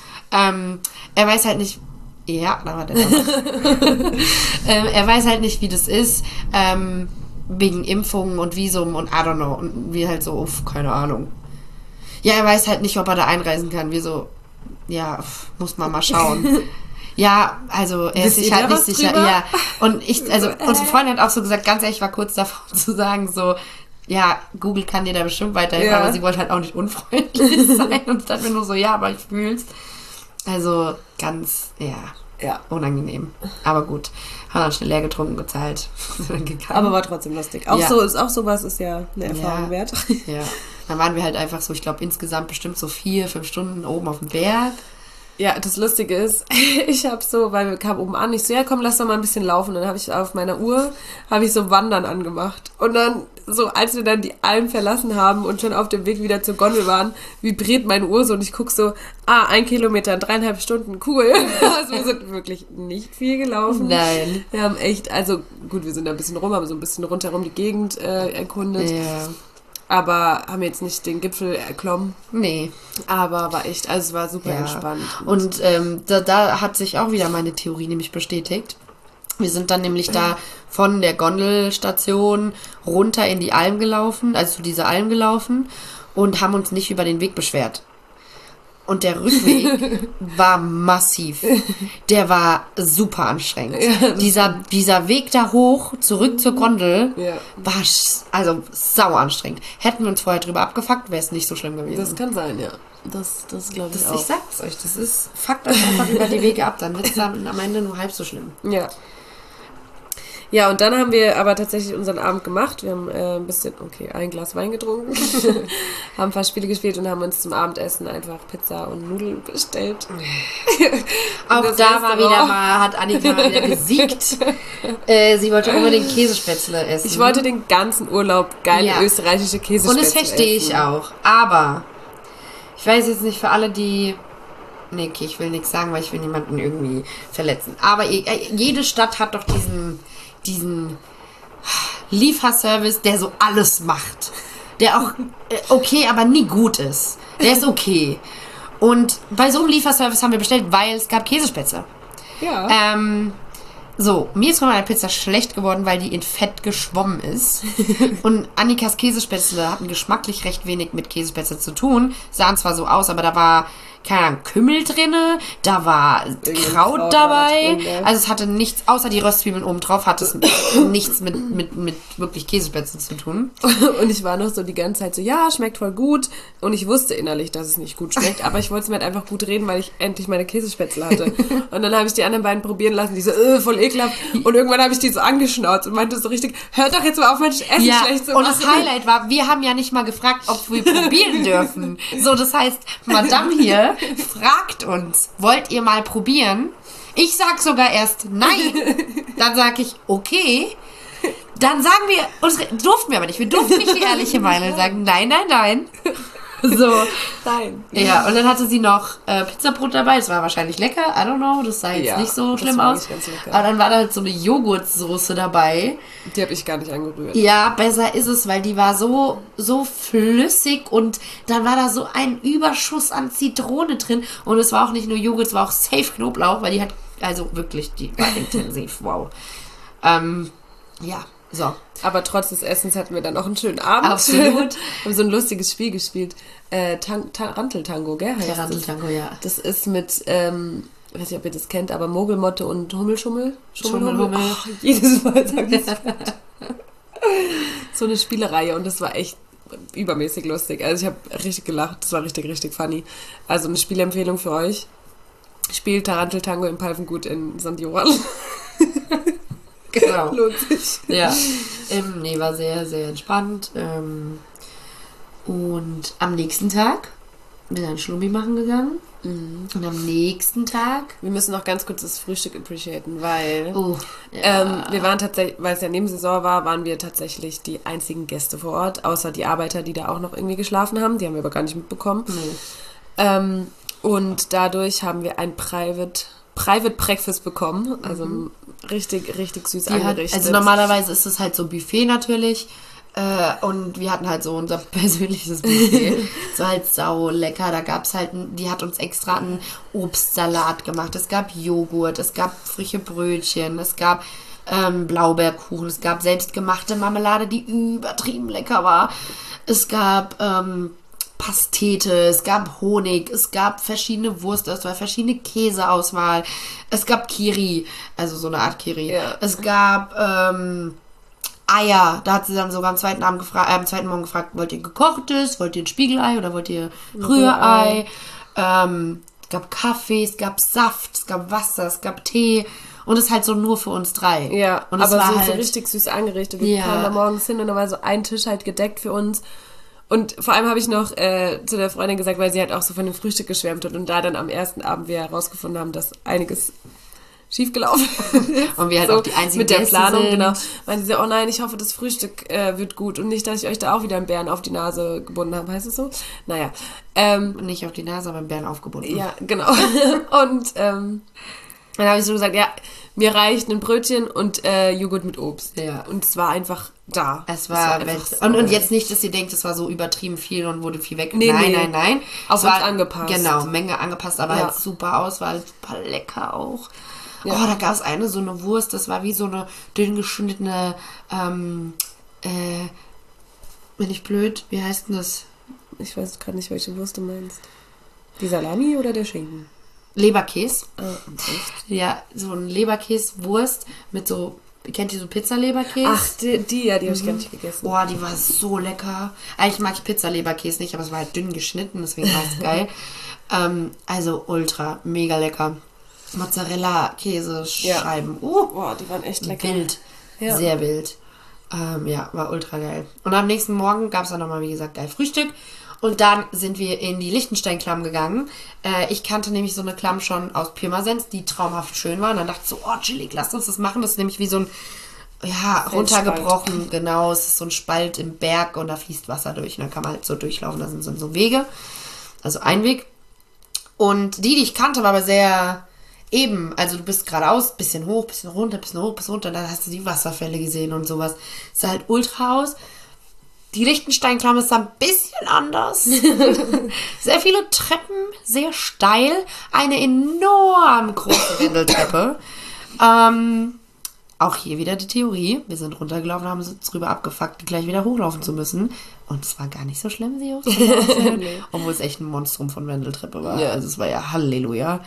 Ähm, er weiß halt nicht, ja, da war der noch. ähm, er weiß halt nicht, wie das ist, ähm, wegen Impfungen und Visum und I don't know. Und wie halt so, uff, keine Ahnung. Ja, er weiß halt nicht, ob er da einreisen kann. Wir so, ja, pf, muss man mal schauen. Ja, also er ist Wisst sich ihr halt da nicht was sicher. drüber? Ja, und ich, also unsere Freundin hat auch so gesagt, ganz ehrlich, ich war kurz davor zu sagen, so, ja, Google kann dir da bestimmt weiterhelfen, Ja. aber sie wollte halt auch nicht unfreundlich sein und dann mir nur so, ja, aber ich fühl's. Also ganz, ja, Ja. unangenehm. Aber gut, haben dann schnell leer getrunken, gezahlt. sind dann gegangen. Aber war trotzdem lustig. Auch Ja. so ist auch sowas ist ja eine Erfahrung Ja. wert. Ja, dann waren wir halt einfach so, ich glaube insgesamt bestimmt so vier, fünf Stunden oben auf dem Berg. Ja, das Lustige ist, ich habe so, weil wir kamen oben an, ich so, ja komm, lass doch mal ein bisschen laufen. Und dann habe ich auf meiner Uhr, habe ich so Wandern angemacht. Und dann, so als wir dann die Alm verlassen haben und schon auf dem Weg wieder zur Gondel waren, vibriert meine Uhr so und ich guck so, ah, ein Kilometer in dreieinhalb Stunden, cool. Also wir sind wirklich nicht viel gelaufen. Nein. Wir haben echt, also gut, wir sind da ein bisschen rum, haben so ein bisschen rundherum die Gegend äh, erkundet. Ja. Aber haben jetzt nicht den Gipfel erklommen. Nee. Aber war echt, also es war super Ja. entspannt. Und ähm, da, da hat sich auch wieder meine Theorie nämlich bestätigt. Wir sind dann nämlich da von der Gondelstation runter in die Alm gelaufen, also zu dieser Alm gelaufen und haben uns nicht über den Weg beschwert. Und der Rückweg war massiv. Der war super anstrengend. Ja, das dieser, dieser Weg da hoch, zurück zur Gondel, Ja. war sch- also sau anstrengend. Hätten wir uns vorher drüber abgefuckt, wäre es nicht so schlimm gewesen. Das kann sein, ja. Das, das glaube ich Das, auch. ich sag's euch, das ist, fuckt euch einfach über die Wege ab, dann wird's dann am Ende nur halb so schlimm. Ja. Ja, und dann haben wir aber tatsächlich unseren Abend gemacht. Wir haben äh, ein bisschen, okay, ein Glas Wein getrunken, haben ein paar Spiele gespielt und haben uns zum Abendessen einfach Pizza und Nudeln bestellt. Auch da war wieder mal, hat Annika wieder gesiegt. Äh, sie wollte unbedingt Käsespätzle essen. Ich wollte den ganzen Urlaub geile ja. österreichische Käsespätzle essen. Und das verstehe ich auch. Aber ich weiß jetzt nicht für alle, die... Nee, okay, ich will nichts sagen, weil ich will niemanden irgendwie verletzen. Aber jede Stadt hat doch diesen, diesen Lieferservice, der so alles macht. Der auch okay, aber nie gut ist. Der ist okay. Und bei so einem Lieferservice haben wir bestellt, weil es gab Käsespätzle. Ja. Ähm, so, mir ist von meiner Pizza schlecht geworden, weil die in Fett geschwommen ist. Und Annikas Käsespätzle hatten geschmacklich recht wenig mit Käsespätzle zu tun. Sahen zwar so aus, aber da war... keine Ahnung, Kümmel drinne, da war Kraut, Kraut dabei. Drin, ja. Also es hatte nichts, außer die Röstzwiebeln oben drauf, hat es nichts mit, mit, mit wirklich Käsespätzle zu tun. Und ich war noch so die ganze Zeit so, ja, schmeckt voll gut. Und ich wusste innerlich, dass es nicht gut schmeckt, aber ich wollte es mir halt einfach gut reden, weil ich endlich meine Käsespätzle hatte. Und dann habe ich die anderen beiden probieren lassen, die so, äh, voll ekelhaft. Und irgendwann habe ich die so angeschnauzt und meinte so richtig, hört doch jetzt mal auf, mein Essen ja, schlecht zu machen. Und das Highlight war, wir haben ja nicht mal gefragt, ob wir probieren dürfen. So, das heißt, Madame hier fragt uns, wollt ihr mal probieren? Ich sag sogar erst nein. Dann sag ich, okay. Dann sagen wir, uns durften wir aber nicht. Wir durften nicht die ehrliche Meinung sagen. Nein, nein, nein. So. Nein. Ja, und dann hatte sie noch äh, Pizzabrot dabei. Das war wahrscheinlich lecker. I don't know. Das sah jetzt ja, nicht so schlimm aus. Aber dann war da halt so eine Joghurtsoße dabei. Die habe ich gar nicht angerührt. Ja, besser ist es, weil die war so, so flüssig und dann war da so ein Überschuss an Zitrone drin. Und es war auch nicht nur Joghurt, es war auch safe Knoblauch, weil die hat, also wirklich, die war intensiv. Wow. Ähm, ja. So. Aber trotz des Essens hatten wir dann auch einen schönen Abend. Absolut. haben so ein lustiges Spiel gespielt. Äh, Taranteltango, gell? Taranteltango, ja. Das ist mit, ähm, ich weiß nicht, ob ihr das kennt, aber Mogelmotte und Hummelschummel. Schummelhummel. Oh, jedes Mal sag ich so eine Spielereihe und das war echt übermäßig lustig. Also ich habe richtig gelacht. Das war richtig, richtig funny. Also eine Spielempfehlung für euch. Spielt Taranteltango im Palfengut in Sankt Johann. Genau. Lohnt sich. Ja. Ähm, nee, war sehr, sehr entspannt. Ähm, und am nächsten Tag bin ich dann Schlummi machen gegangen. Mhm. Und am nächsten Tag... Wir müssen noch ganz kurz das Frühstück appreciaten, weil oh, ja. ähm, wir waren tatsächlich, weil es ja Nebensaison war, waren wir tatsächlich die einzigen Gäste vor Ort, außer die Arbeiter, die da auch noch irgendwie geschlafen haben. Die haben wir aber gar nicht mitbekommen. Nee. Ähm, und dadurch haben wir ein Private... Private Breakfast bekommen, also mhm. richtig, richtig süß die angerichtet. Hat, also normalerweise ist es halt so Buffet natürlich äh, und wir hatten halt so unser persönliches Buffet. So halt sau lecker, da gab es halt, die hat uns extra einen Obstsalat gemacht, es gab Joghurt, es gab frische Brötchen, es gab ähm, Blaubeerkuchen, es gab selbstgemachte Marmelade, die übertrieben lecker war, es gab ähm, Pastete, es gab Honig, es gab verschiedene Wurstauswahl, verschiedene Käseauswahl, es gab Kiri, also so eine Art Kiri. Ja. Es gab ähm, Eier, da hat sie dann sogar am zweiten, Abend gefra- äh, am zweiten Morgen gefragt, wollt ihr gekochtes, wollt ihr ein Spiegelei oder wollt ihr Rührei? Ähm, es gab Kaffee, es gab Saft, es gab Wasser, es gab Tee. Und es ist halt so nur für uns drei. Ja, und aber es war so, halt, so richtig süß angerichtet. Wir ja. kamen da morgens hin und da war so ein Tisch halt gedeckt für uns. Und vor allem habe ich noch äh, zu der Freundin gesagt, weil sie halt auch so von dem Frühstück geschwärmt hat und da dann am ersten Abend wir herausgefunden haben, dass einiges schiefgelaufen ist. Und wir halt so, auch die einzigen mit der Gäste Planung, sind. genau. Meinte sie, oh nein, ich hoffe, das Frühstück äh, wird gut und nicht, dass ich euch da auch wieder einen Bären auf die Nase gebunden habe, heißt es so? Naja. Ähm, nicht auf die Nase, aber einen Bären aufgebunden. Ja, genau. Und ähm, dann habe ich so gesagt, ja, mir reicht ein Brötchen und äh, Joghurt mit Obst. Ja. Und es war einfach da. Es war, es war einfach und, und jetzt nicht, dass ihr denkt, es war so übertrieben viel und wurde viel weg. Nee, nein, nee. nein, nein. Auf es uns war angepasst. Genau, Menge angepasst, aber ja. halt super Auswahl, super lecker auch. Ja. Oh, da gab es eine, so eine Wurst, das war wie so eine dünn geschnittene, ähm, äh, bin ich blöd, wie heißt denn das? Ich weiß gerade nicht, welche Wurst du meinst. Die Salami oder der Schinken? Leberkäse. Ah, echt? Ja, so ein Leberkäsewurst mit so, kennt ihr so Pizza-Leberkäse? Ach, die, die ja, die habe ich Mhm. gar nicht gegessen. Boah, die war so lecker. Eigentlich mag ich Pizza-Leberkäse nicht, aber es war halt dünn geschnitten, deswegen war es geil. Ähm, also ultra, mega lecker. Mozzarella-Käse-Scheiben. Ja. Uh, Boah, die waren echt lecker. Wild. Ja. Sehr wild. Ähm, ja, war ultra geil. Und am nächsten Morgen gab es dann nochmal, wie gesagt, geil Frühstück. Und dann sind wir in die Liechtenstein-Klamm gegangen. Äh, ich kannte nämlich so eine Klamm schon aus Pirmasens, die traumhaft schön war. Und dann dachte ich so, oh, chillig, lass uns das machen. Das ist nämlich wie so ein, ja, runtergebrochen. Genau, es ist so ein Spalt im Berg und da fließt Wasser durch. Und dann kann man halt so durchlaufen. Da sind so, so Wege. Also ein Weg. Und die, die ich kannte, war aber sehr eben. Also du bist geradeaus, bisschen hoch, bisschen runter, bisschen hoch, bisschen runter. Dann hast du die Wasserfälle gesehen und sowas. Sah halt ultra aus. Die Liechtenstein-Klamm ist ein bisschen anders. Sehr viele Treppen, sehr steil. Eine enorm große Wendeltreppe. ähm, auch hier wieder die Theorie. Wir sind runtergelaufen, haben uns drüber abgefuckt, gleich wieder hochlaufen zu müssen. Und es war gar nicht so schlimm, sie hochzulaufen. Nee. Obwohl es echt ein Monstrum von Wendeltreppe war. Ja. Also es war ja Halleluja.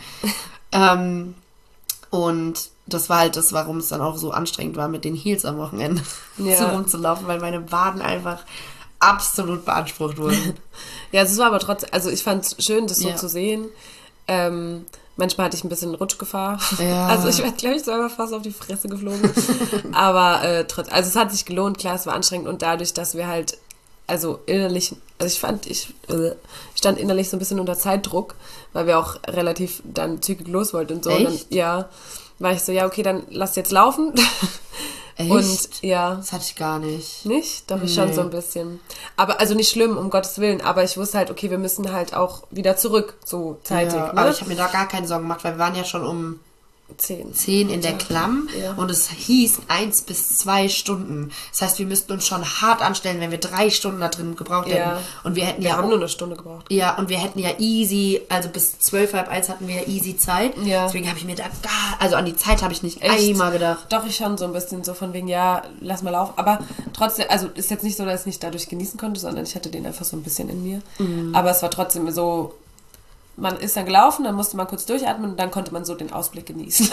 ähm, und das war halt das, warum es dann auch so anstrengend war, mit den Heels am Wochenende ja. so rumzulaufen, weil meine Waden einfach absolut beansprucht wurden. Ja, es war aber trotzdem, also ich fand es schön, das so ja. zu sehen. Ähm, manchmal hatte ich ein bisschen Rutschgefahr. Ja. Also ich werde, glaube ich, selber fast auf die Fresse geflogen. aber äh, trotzdem, also es hat sich gelohnt, klar, es war anstrengend und dadurch, dass wir halt, also innerlich, also ich fand, ich äh, stand innerlich so ein bisschen unter Zeitdruck, weil wir auch relativ dann zügig los wollten und so. Echt? Und dann, ja, war ich so, ja, okay, dann lass jetzt laufen. Echt? Und ja. Das hatte ich gar nicht. Nicht? Doch, ich Nee. schon so ein bisschen. Aber, also nicht schlimm, um Gottes Willen, aber ich wusste halt, okay, wir müssen halt auch wieder zurück, so zeitig. Ja, ne? aber ich habe mir da gar keine Sorgen gemacht, weil wir waren ja schon um Zehn. zehn in der Klamm Ja. und es hieß eins bis zwei Stunden. Das heißt, wir müssten uns schon hart anstellen, wenn wir drei Stunden da drin gebraucht Ja. hätten. Und wir hätten Wir ja haben auch- nur eine Stunde gebraucht. Ja, und wir hätten ja easy, also bis zwölf, halb eins hatten wir ja easy Zeit. Ja. Deswegen habe ich mir da gar, also an die Zeit habe ich nicht Echt? einmal gedacht. Doch, ich schon so ein bisschen so von wegen, ja, lass mal laufen. Aber trotzdem, also ist jetzt nicht so, dass ich es nicht dadurch genießen konnte, sondern ich hatte den einfach so ein bisschen in mir. Mhm. Aber es war trotzdem so, man ist dann gelaufen, dann musste man kurz durchatmen und dann konnte man so den Ausblick genießen.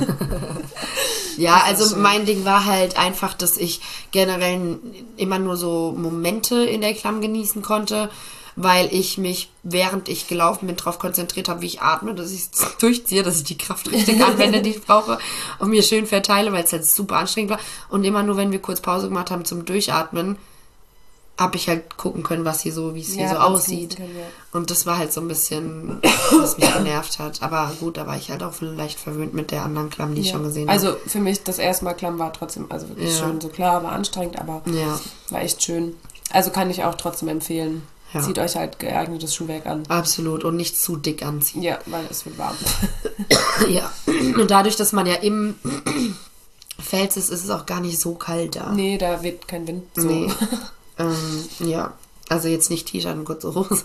Ja, Das ist also schön. mein Ding war halt einfach, dass ich generell immer nur so Momente in der Klamm genießen konnte, weil ich mich, während ich gelaufen bin, darauf konzentriert habe, wie ich atme, dass ich es durchziehe, dass ich die Kraft richtig anwende, die ich brauche und mir schön verteile, weil es halt super anstrengend war. Und immer nur, wenn wir kurz Pause gemacht haben zum Durchatmen, habe ich halt gucken können, was hier so, wie es hier Ja, so hat's aussieht. genießen können, ja. Und das war halt so ein bisschen, was mich genervt hat. Aber gut, da war ich halt auch vielleicht verwöhnt mit der anderen Klamm, die ich Ja. schon gesehen habe. Also für mich das erste Mal Klamm war trotzdem, also wirklich Ja. schön, so klar, war anstrengend, aber Ja, war echt schön. Also kann ich auch trotzdem empfehlen. Ja. Zieht euch halt geeignetes Schuhwerk an. absolut. Und nicht zu dick anziehen. Ja, weil es wird warm. Ja. Und dadurch, dass man ja im Fels ist, ist es auch gar nicht so kalt da. Nee, da weht kein Wind. So. Nee. Ähm, ja. Also jetzt nicht T-Shirt und kurze Hose.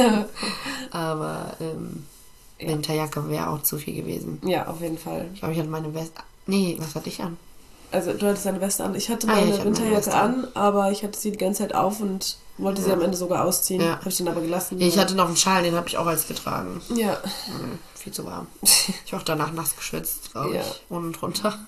Aber ähm, Ja. Winterjacke wäre auch zu viel gewesen. Ja, auf jeden Fall. Ich glaube, ich hatte meine Weste. Nee, was hatte ich an? Also du hattest deine Weste an. Ich hatte Ah, ja, meine ich hatte meine Winterjacke Weste an, aber ich hatte sie die ganze Zeit auf und wollte sie Ja. am Ende sogar ausziehen. Ja. Habe ich den aber gelassen. Ich hatte noch einen Schal, den habe ich auch als getragen. Ja. Hm, viel zu warm. Ich war auch danach nass geschwitzt, glaube Ja. ich. Unten drunter.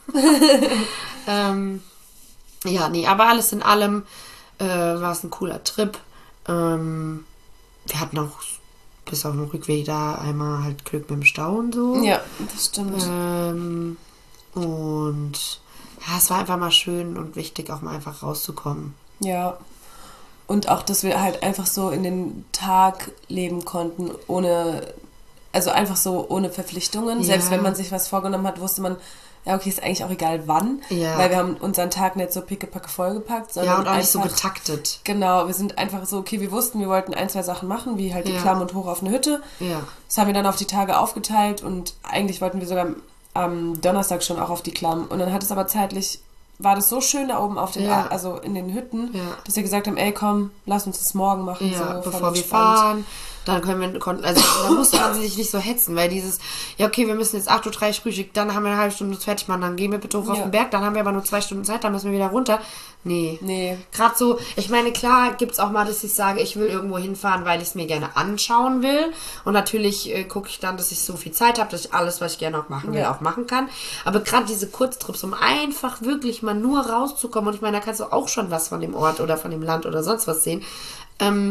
ähm, ja, nee, aber alles in allem äh, war es ein cooler Trip. Ähm, wir hatten auch bis auf den Rückweg da einmal halt Glück mit dem Stau und so. Ja, das stimmt. Ähm, und ja, es war einfach mal schön und wichtig, auch mal einfach rauszukommen. Ja. Und auch, dass wir halt einfach so in den Tag leben konnten, ohne, also einfach so ohne Verpflichtungen. Ja. Selbst wenn man sich was vorgenommen hat, wusste man, ja, okay, ist eigentlich auch egal wann. Ja. Weil wir haben unseren Tag nicht so pickepacke vollgepackt, sondern Ja, und auch nicht so einfach- getaktet. Genau, wir sind einfach so, okay, wir wussten, wir wollten ein, zwei Sachen machen, wie halt die Ja. Klamm und hoch auf eine Hütte. Ja. Das haben wir dann auf die Tage aufgeteilt und eigentlich wollten wir sogar am Donnerstag schon auch auf die Klamm. Und dann hat es aber zeitlich, war das so schön da oben auf den, Ja. also in den Hütten, Ja. dass wir gesagt haben, ey komm, lass uns das morgen machen. Ja, so, voll bevor wir entspannt. fahren, dann können wir, konnten, also da musste man sich nicht so hetzen, weil dieses, ja okay, wir müssen jetzt acht Uhr dreißig Frühstück, dann haben wir eine halbe Stunde uns fertig machen, dann gehen wir bitte hoch auf Ja. den Berg, dann haben wir aber nur zwei Stunden Zeit, dann müssen wir wieder runter. Nee. Nee. Gerade so, ich meine, klar gibt es auch mal, dass ich sage, ich will irgendwo hinfahren, weil ich es mir gerne anschauen will. Und natürlich äh, gucke ich dann, dass ich so viel Zeit habe, dass ich alles, was ich gerne auch machen will, Ja. auch machen kann. Aber gerade diese Kurztrips, um einfach wirklich mal nur rauszukommen, und ich meine, da kannst du auch schon was von dem Ort oder von dem Land oder sonst was sehen, ähm,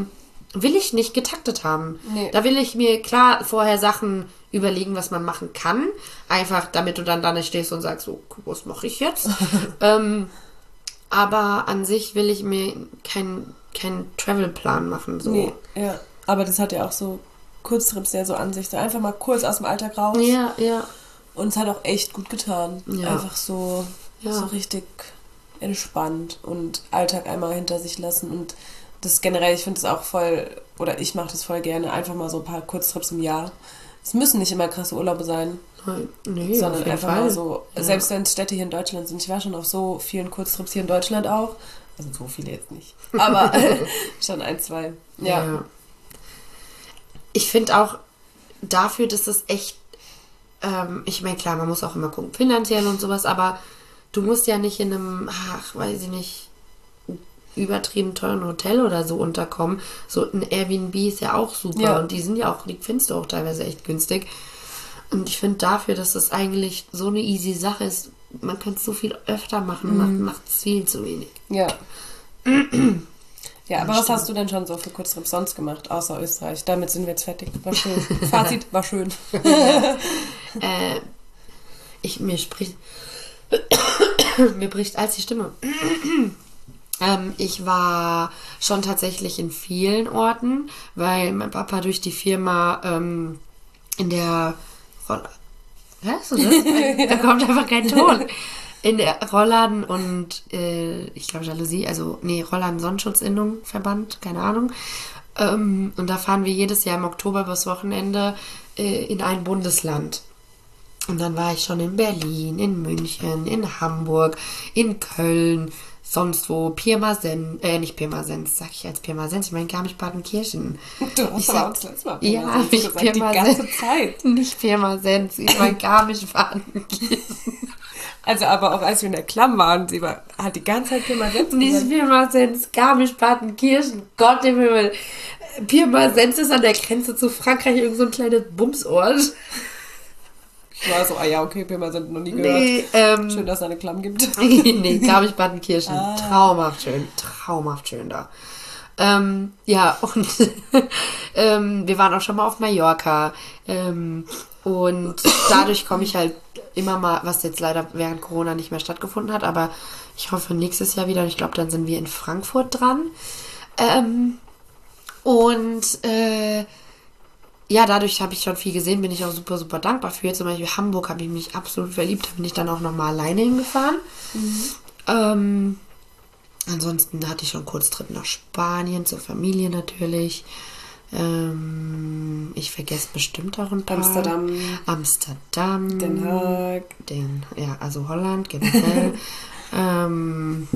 will ich nicht getaktet haben. Nee. Da will ich mir klar vorher Sachen überlegen, was man machen kann. Einfach, damit du dann da nicht stehst und sagst, so, was mache ich jetzt? ähm, aber an sich will ich mir keinen kein Travel-Plan machen. So. Nee, ja. Aber das hat ja auch so Kurztrips ja so an sich. So einfach mal kurz aus dem Alltag raus. Ja, ja. Und es hat auch echt gut getan. Ja. Einfach so, Ja. so richtig entspannt und Alltag einmal hinter sich lassen. Und das generell, ich finde es auch voll, oder ich mache das voll gerne, einfach mal so ein paar Kurztrips im Jahr. Es müssen nicht immer krasse Urlaube sein, Nee, sondern auf jeden einfach Fall. mal so, Ja. selbst wenn es Städte hier in Deutschland sind. Ich war schon auf so vielen Kurztrips hier in Deutschland auch. Also so viele jetzt nicht. Aber schon ein, zwei. Ja. Ja. Ich finde auch dafür, dass das echt, ähm, ich meine, klar, man muss auch immer gucken, finanziell und sowas, aber du musst ja nicht in einem, ach, weiß ich nicht, übertrieben teuren Hotel oder so unterkommen. So ein Airbnb ist ja auch super Ja. und die sind ja auch, die findest du auch teilweise echt günstig. Und ich finde dafür, dass das eigentlich so eine easy Sache ist, man könnte es so viel öfter machen, Mhm. macht es viel zu wenig. Ja. Ja, aber was stimmt. hast du denn schon so für Kurztrips sonst gemacht, außer Österreich? Damit sind wir jetzt fertig. War schön. Fazit, war schön. Äh, ich, mir spricht, mir bricht als die Stimme. ähm, ich war schon tatsächlich in vielen Orten, weil mein Papa durch die Firma ähm, in der Roll- Hörst du das? Da kommt einfach kein Ton. In der Rollladen und äh, ich glaube Jalousie, also nee, Rollladen Sonnenschutzinnung Verband, keine Ahnung. Ähm, und da fahren wir jedes Jahr im Oktober übers Wochenende äh, in ein Bundesland. Und dann war ich schon in Berlin, in München, in Hamburg, in Köln, sonst wo, Pirmasens, äh, nicht Pirmasens, sag ich als Pirmasens, ich meine Garmisch-Partenkirchen. Du hast Ich aber sag- uns letztes Mal Ja, Pirmasens hab ich gesagt, die Pirmasens. ganze Zeit. Nicht Pirmasens, ich meine Garmisch-Partenkirchen. Also aber auch als wir in der Klamm waren, sie war, hat die ganze Zeit Pirmasens Nicht gesagt. Pirmasens, Garmisch-Partenkirchen, Gott im Himmel. Pirmasens ist an der Grenze zu Frankreich irgend so ein kleines Bumsort. Ich war so, ah ja, okay, Pirmasens noch nie gehört. Nee, ähm, Schön, dass es eine Klamm gibt. nee, Garmisch-Partenkirchen. Ah. Traumhaft schön. Traumhaft schön da. Ähm, ja, und ähm, wir waren auch schon mal auf Mallorca. Ähm, und dadurch komme ich halt immer mal, was jetzt leider während Corona nicht mehr stattgefunden hat, aber ich hoffe nächstes Jahr wieder. Und ich glaube, dann sind wir in Frankfurt dran. Ähm, und äh, ja, dadurch habe ich schon viel gesehen, bin ich auch super, super dankbar für. Zum Beispiel Hamburg habe ich mich absolut verliebt, da bin ich dann auch nochmal alleine hingefahren. Ähm, ansonsten hatte ich schon Kurztrip nach Spanien, zur Familie natürlich. Ähm, ich vergesse bestimmt auch ein paar. Amsterdam, Amsterdam. Den Haag. Den, ja, also Holland generell. ähm,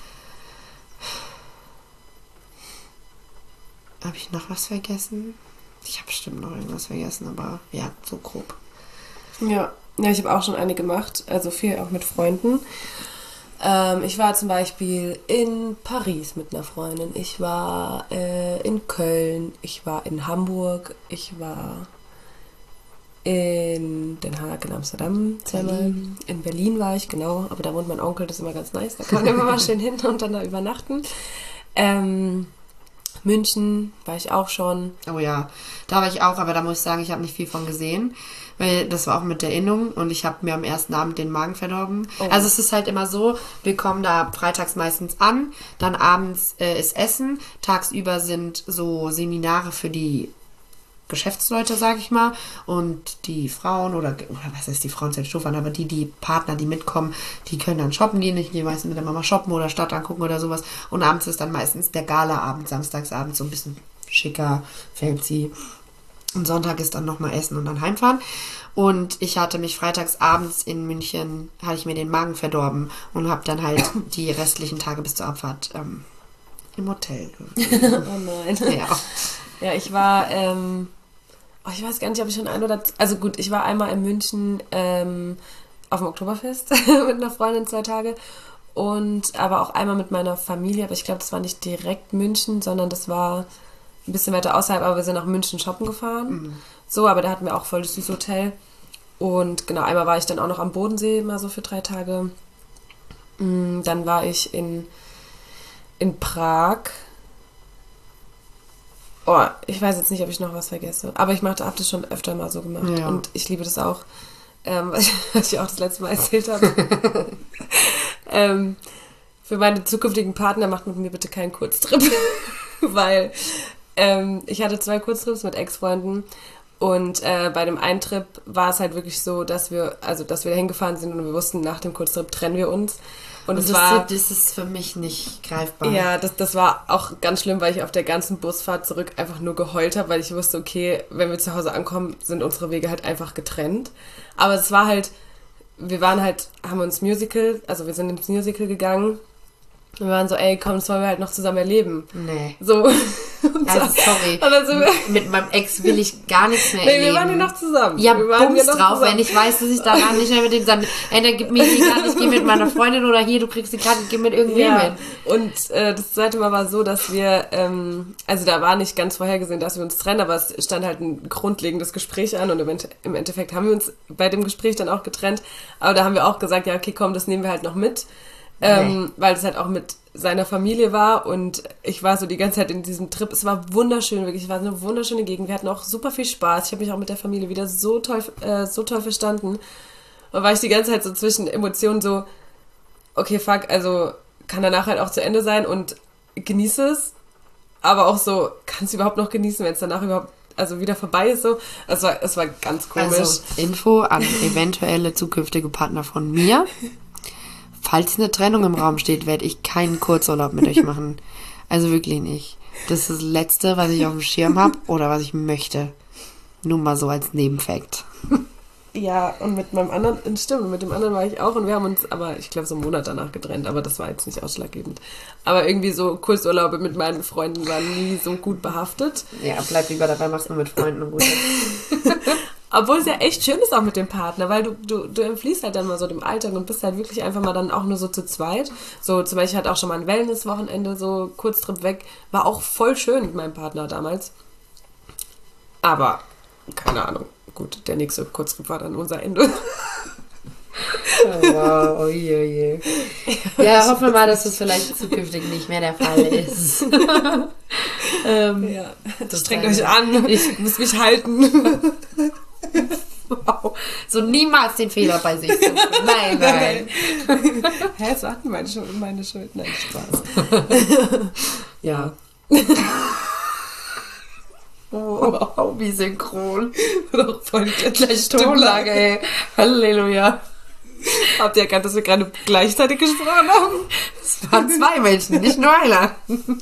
habe ich noch was vergessen? Ich habe bestimmt noch irgendwas vergessen, aber ja, so grob. Ja, ja, ich habe auch schon eine gemacht, also viel auch mit Freunden. Ähm, ich war zum Beispiel in Paris mit einer Freundin, ich war äh, in Köln, ich war in Hamburg, ich war in Den Haag, in Amsterdam zweimal. Berlin. In Berlin war ich, genau, aber da wohnt mein Onkel, das ist immer ganz nice, da kann man immer mal schön hin und dann da übernachten. Ähm, München war ich auch schon. Oh ja, da war ich auch, aber da muss ich sagen, ich habe nicht viel von gesehen, weil das war auch mit der Innung und ich habe mir am ersten Abend den Magen verdorben. Oh. Also es ist halt immer so, wir kommen da freitags meistens an, dann abends äh, ist Essen, tagsüber sind so Seminare für die Geschäftsleute, sag ich mal, und die Frauen oder, oder was heißt die Frauen sind Stufen, aber die, die Partner, die mitkommen, die können dann shoppen gehen, ich gehe meistens mit der Mama shoppen oder Stadt angucken oder sowas und abends ist dann meistens der Galaabend, samstagsabend so ein bisschen schicker, fancy und Sonntag ist dann nochmal Essen und dann heimfahren und ich hatte mich freitags abends in München, hatte ich mir den Magen verdorben und habe dann halt die restlichen Tage bis zur Abfahrt ähm, im Hotel. Oh nein. Ja. Ja, ich war, ähm, oh, ich weiß gar nicht, ob ich schon ein oder, also gut, ich war einmal in München ähm, auf dem Oktoberfest mit einer Freundin zwei Tage und aber auch einmal mit meiner Familie, aber ich glaube, das war nicht direkt München, sondern das war ein bisschen weiter außerhalb, aber wir sind nach München shoppen gefahren. Mhm. So, aber da hatten wir auch voll das süße Hotel. Und genau, einmal war ich dann auch noch am Bodensee, mal so für drei Tage. Mm, Dann war ich in, in Prag. Oh, ich weiß jetzt nicht, ob ich noch was vergesse. Aber ich habe das schon öfter mal so gemacht. Ja. Und ich liebe das auch. Ähm, was, ich, was ich auch das letzte Mal erzählt habe. ähm, für meine zukünftigen Partner macht mit mir bitte keinen Kurztrip. Weil ähm, ich hatte zwei Kurztrips mit Ex-Freunden. Und äh, bei dem einen Trip war es halt wirklich so, dass wir, also dass wir da hingefahren sind und wir wussten, nach dem Kurztrip trennen wir uns. Und, und es das, war, das ist für mich nicht greifbar. Ja, das, das war auch ganz schlimm, weil ich auf der ganzen Busfahrt zurück einfach nur geheult habe, weil ich wusste, okay, wenn wir zu Hause ankommen, sind unsere Wege halt einfach getrennt. Aber es war halt, wir waren halt, haben uns Musical, also wir sind ins Musical gegangen. Wir waren so, ey, komm, das wollen wir halt noch zusammen erleben. Nee. So. Also, sorry. Also, mit, mit meinem Ex will ich gar nichts mehr nee, erleben. wir waren ja noch zusammen. Ja, wir waren Bums ja noch drauf, zusammen. wenn ich weiß, dass ich danach nicht mehr mit dem sage, ey, dann gib mir die Karte, ich gehe mit meiner Freundin oder hier, du kriegst die Karte, ich gehe mit irgendwem ja. hin. Und äh, das zweite Mal war so, dass wir, ähm, also da war nicht ganz vorhergesehen, dass wir uns trennen, aber es stand halt ein grundlegendes Gespräch an und im, Ent- im Endeffekt haben wir uns bei dem Gespräch dann auch getrennt. Aber da haben wir auch gesagt, ja, okay, komm, das nehmen wir halt noch mit. Ähm, nee. Weil es halt auch mit seiner Familie war und ich war so die ganze Zeit in diesem Trip. Es war wunderschön, wirklich. Es war eine wunderschöne Gegend. Wir hatten auch super viel Spaß. Ich habe mich auch mit der Familie wieder so toll, äh, so toll verstanden. Und war ich die ganze Zeit so zwischen Emotionen so, okay, fuck, also kann danach halt auch zu Ende sein und genieße es. Aber auch so, kannst du überhaupt noch genießen, wenn es danach überhaupt also wieder vorbei ist so. Es war, es war ganz komisch. Also Info an eventuelle zukünftige Partner von mir. Falls eine Trennung im Raum steht, werde ich keinen Kurzurlaub mit euch machen. Also wirklich nicht. Das ist das Letzte, was ich auf dem Schirm habe oder was ich möchte. Nur mal so als Nebenfakt. Ja, und mit meinem anderen, stimmt, mit dem anderen war ich auch und wir haben uns aber, ich glaube, so einen Monat danach getrennt, aber das war jetzt nicht ausschlaggebend. Aber irgendwie so Kurzurlaube mit meinen Freunden waren nie so gut behaftet. Ja, bleib lieber dabei, mach's nur mit Freunden und gut. Obwohl es ja echt schön ist auch mit dem Partner, weil du, du, du entfliehst halt dann mal so dem Alltag und bist halt wirklich einfach mal dann auch nur so zu zweit. So zum Beispiel hatte auch schon mal ein Wellness-Wochenende, so Kurztrip weg. War auch voll schön mit meinem Partner damals. Aber, keine Ahnung. Gut, der nächste Kurztrip war dann unser Ende. Oh, wow, oje, oje. Ja, hoffen wir mal, dass das vielleicht zukünftig nicht mehr der Fall ist. ähm, ja, das strengt euch an. Ich muss mich halten. Wow. So niemals den Fehler bei sich suchen. Nein, nein. Hä, es war meine Schuld, meine Schuld. Nein, Spaß. Ja. Oh, wow, wie synchron. Doch voll gleich Tonlage, ey. Halleluja. Habt ihr erkannt, dass wir gerade gleichzeitig gesprochen haben? Es waren zwei Menschen, nicht nur einer.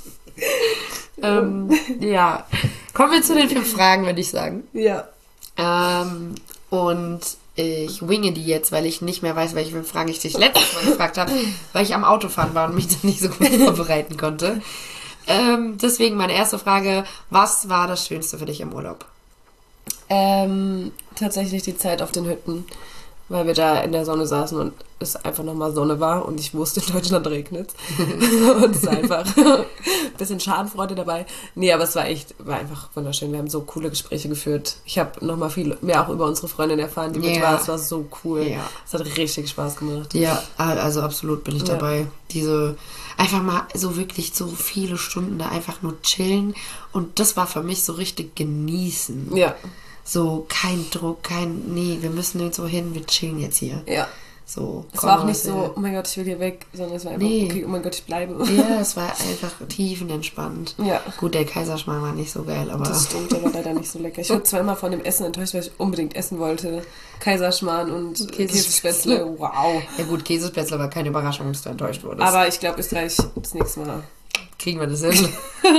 ähm, ja. Kommen wir zu den fünf Fragen, würde ich sagen. Ja. Ähm, und ich winge die jetzt, weil ich nicht mehr weiß, welche fünf Fragen ich dich letztes Mal gefragt habe, weil ich am Autofahren war und mich dann nicht so gut vorbereiten konnte. Ähm, deswegen meine erste Frage, was war das Schönste für dich im Urlaub? Ähm, tatsächlich die Zeit auf den Hütten, weil wir da in der Sonne saßen und es einfach nochmal Sonne war und ich wusste, in Deutschland regnet und es ist einfach ein bisschen Schadenfreude dabei. Nee, aber es war echt, war einfach wunderschön. Wir haben so coole Gespräche geführt. Ich habe nochmal viel mehr auch über unsere Freundin erfahren, die yeah. mit war. Es war so cool. Yeah. Es hat richtig Spaß gemacht. Ja, also absolut bin ich ja. dabei. Diese einfach mal so wirklich so viele Stunden da einfach nur chillen und das war für mich so richtig genießen. Ja. So kein Druck, kein, nee, wir müssen nirgendwo hin, wir chillen jetzt hier. Ja. So, es war auch nicht so, oh mein Gott, ich will hier weg, sondern es war einfach, nee. okay, oh mein Gott, ich bleibe. Ja, es war einfach tiefenentspannt. Ja. Gut, der Kaiserschmarrn war nicht so geil, aber... Das stimmt, der war leider nicht so lecker. Ich war zweimal von dem Essen enttäuscht, weil ich unbedingt essen wollte. Kaiserschmarrn und Käsespätzle, wow. Ja gut, Käsespätzle war keine Überraschung, dass du enttäuscht wurdest. Aber ich glaube, Österreich das nächste Mal. Kriegen wir das hin.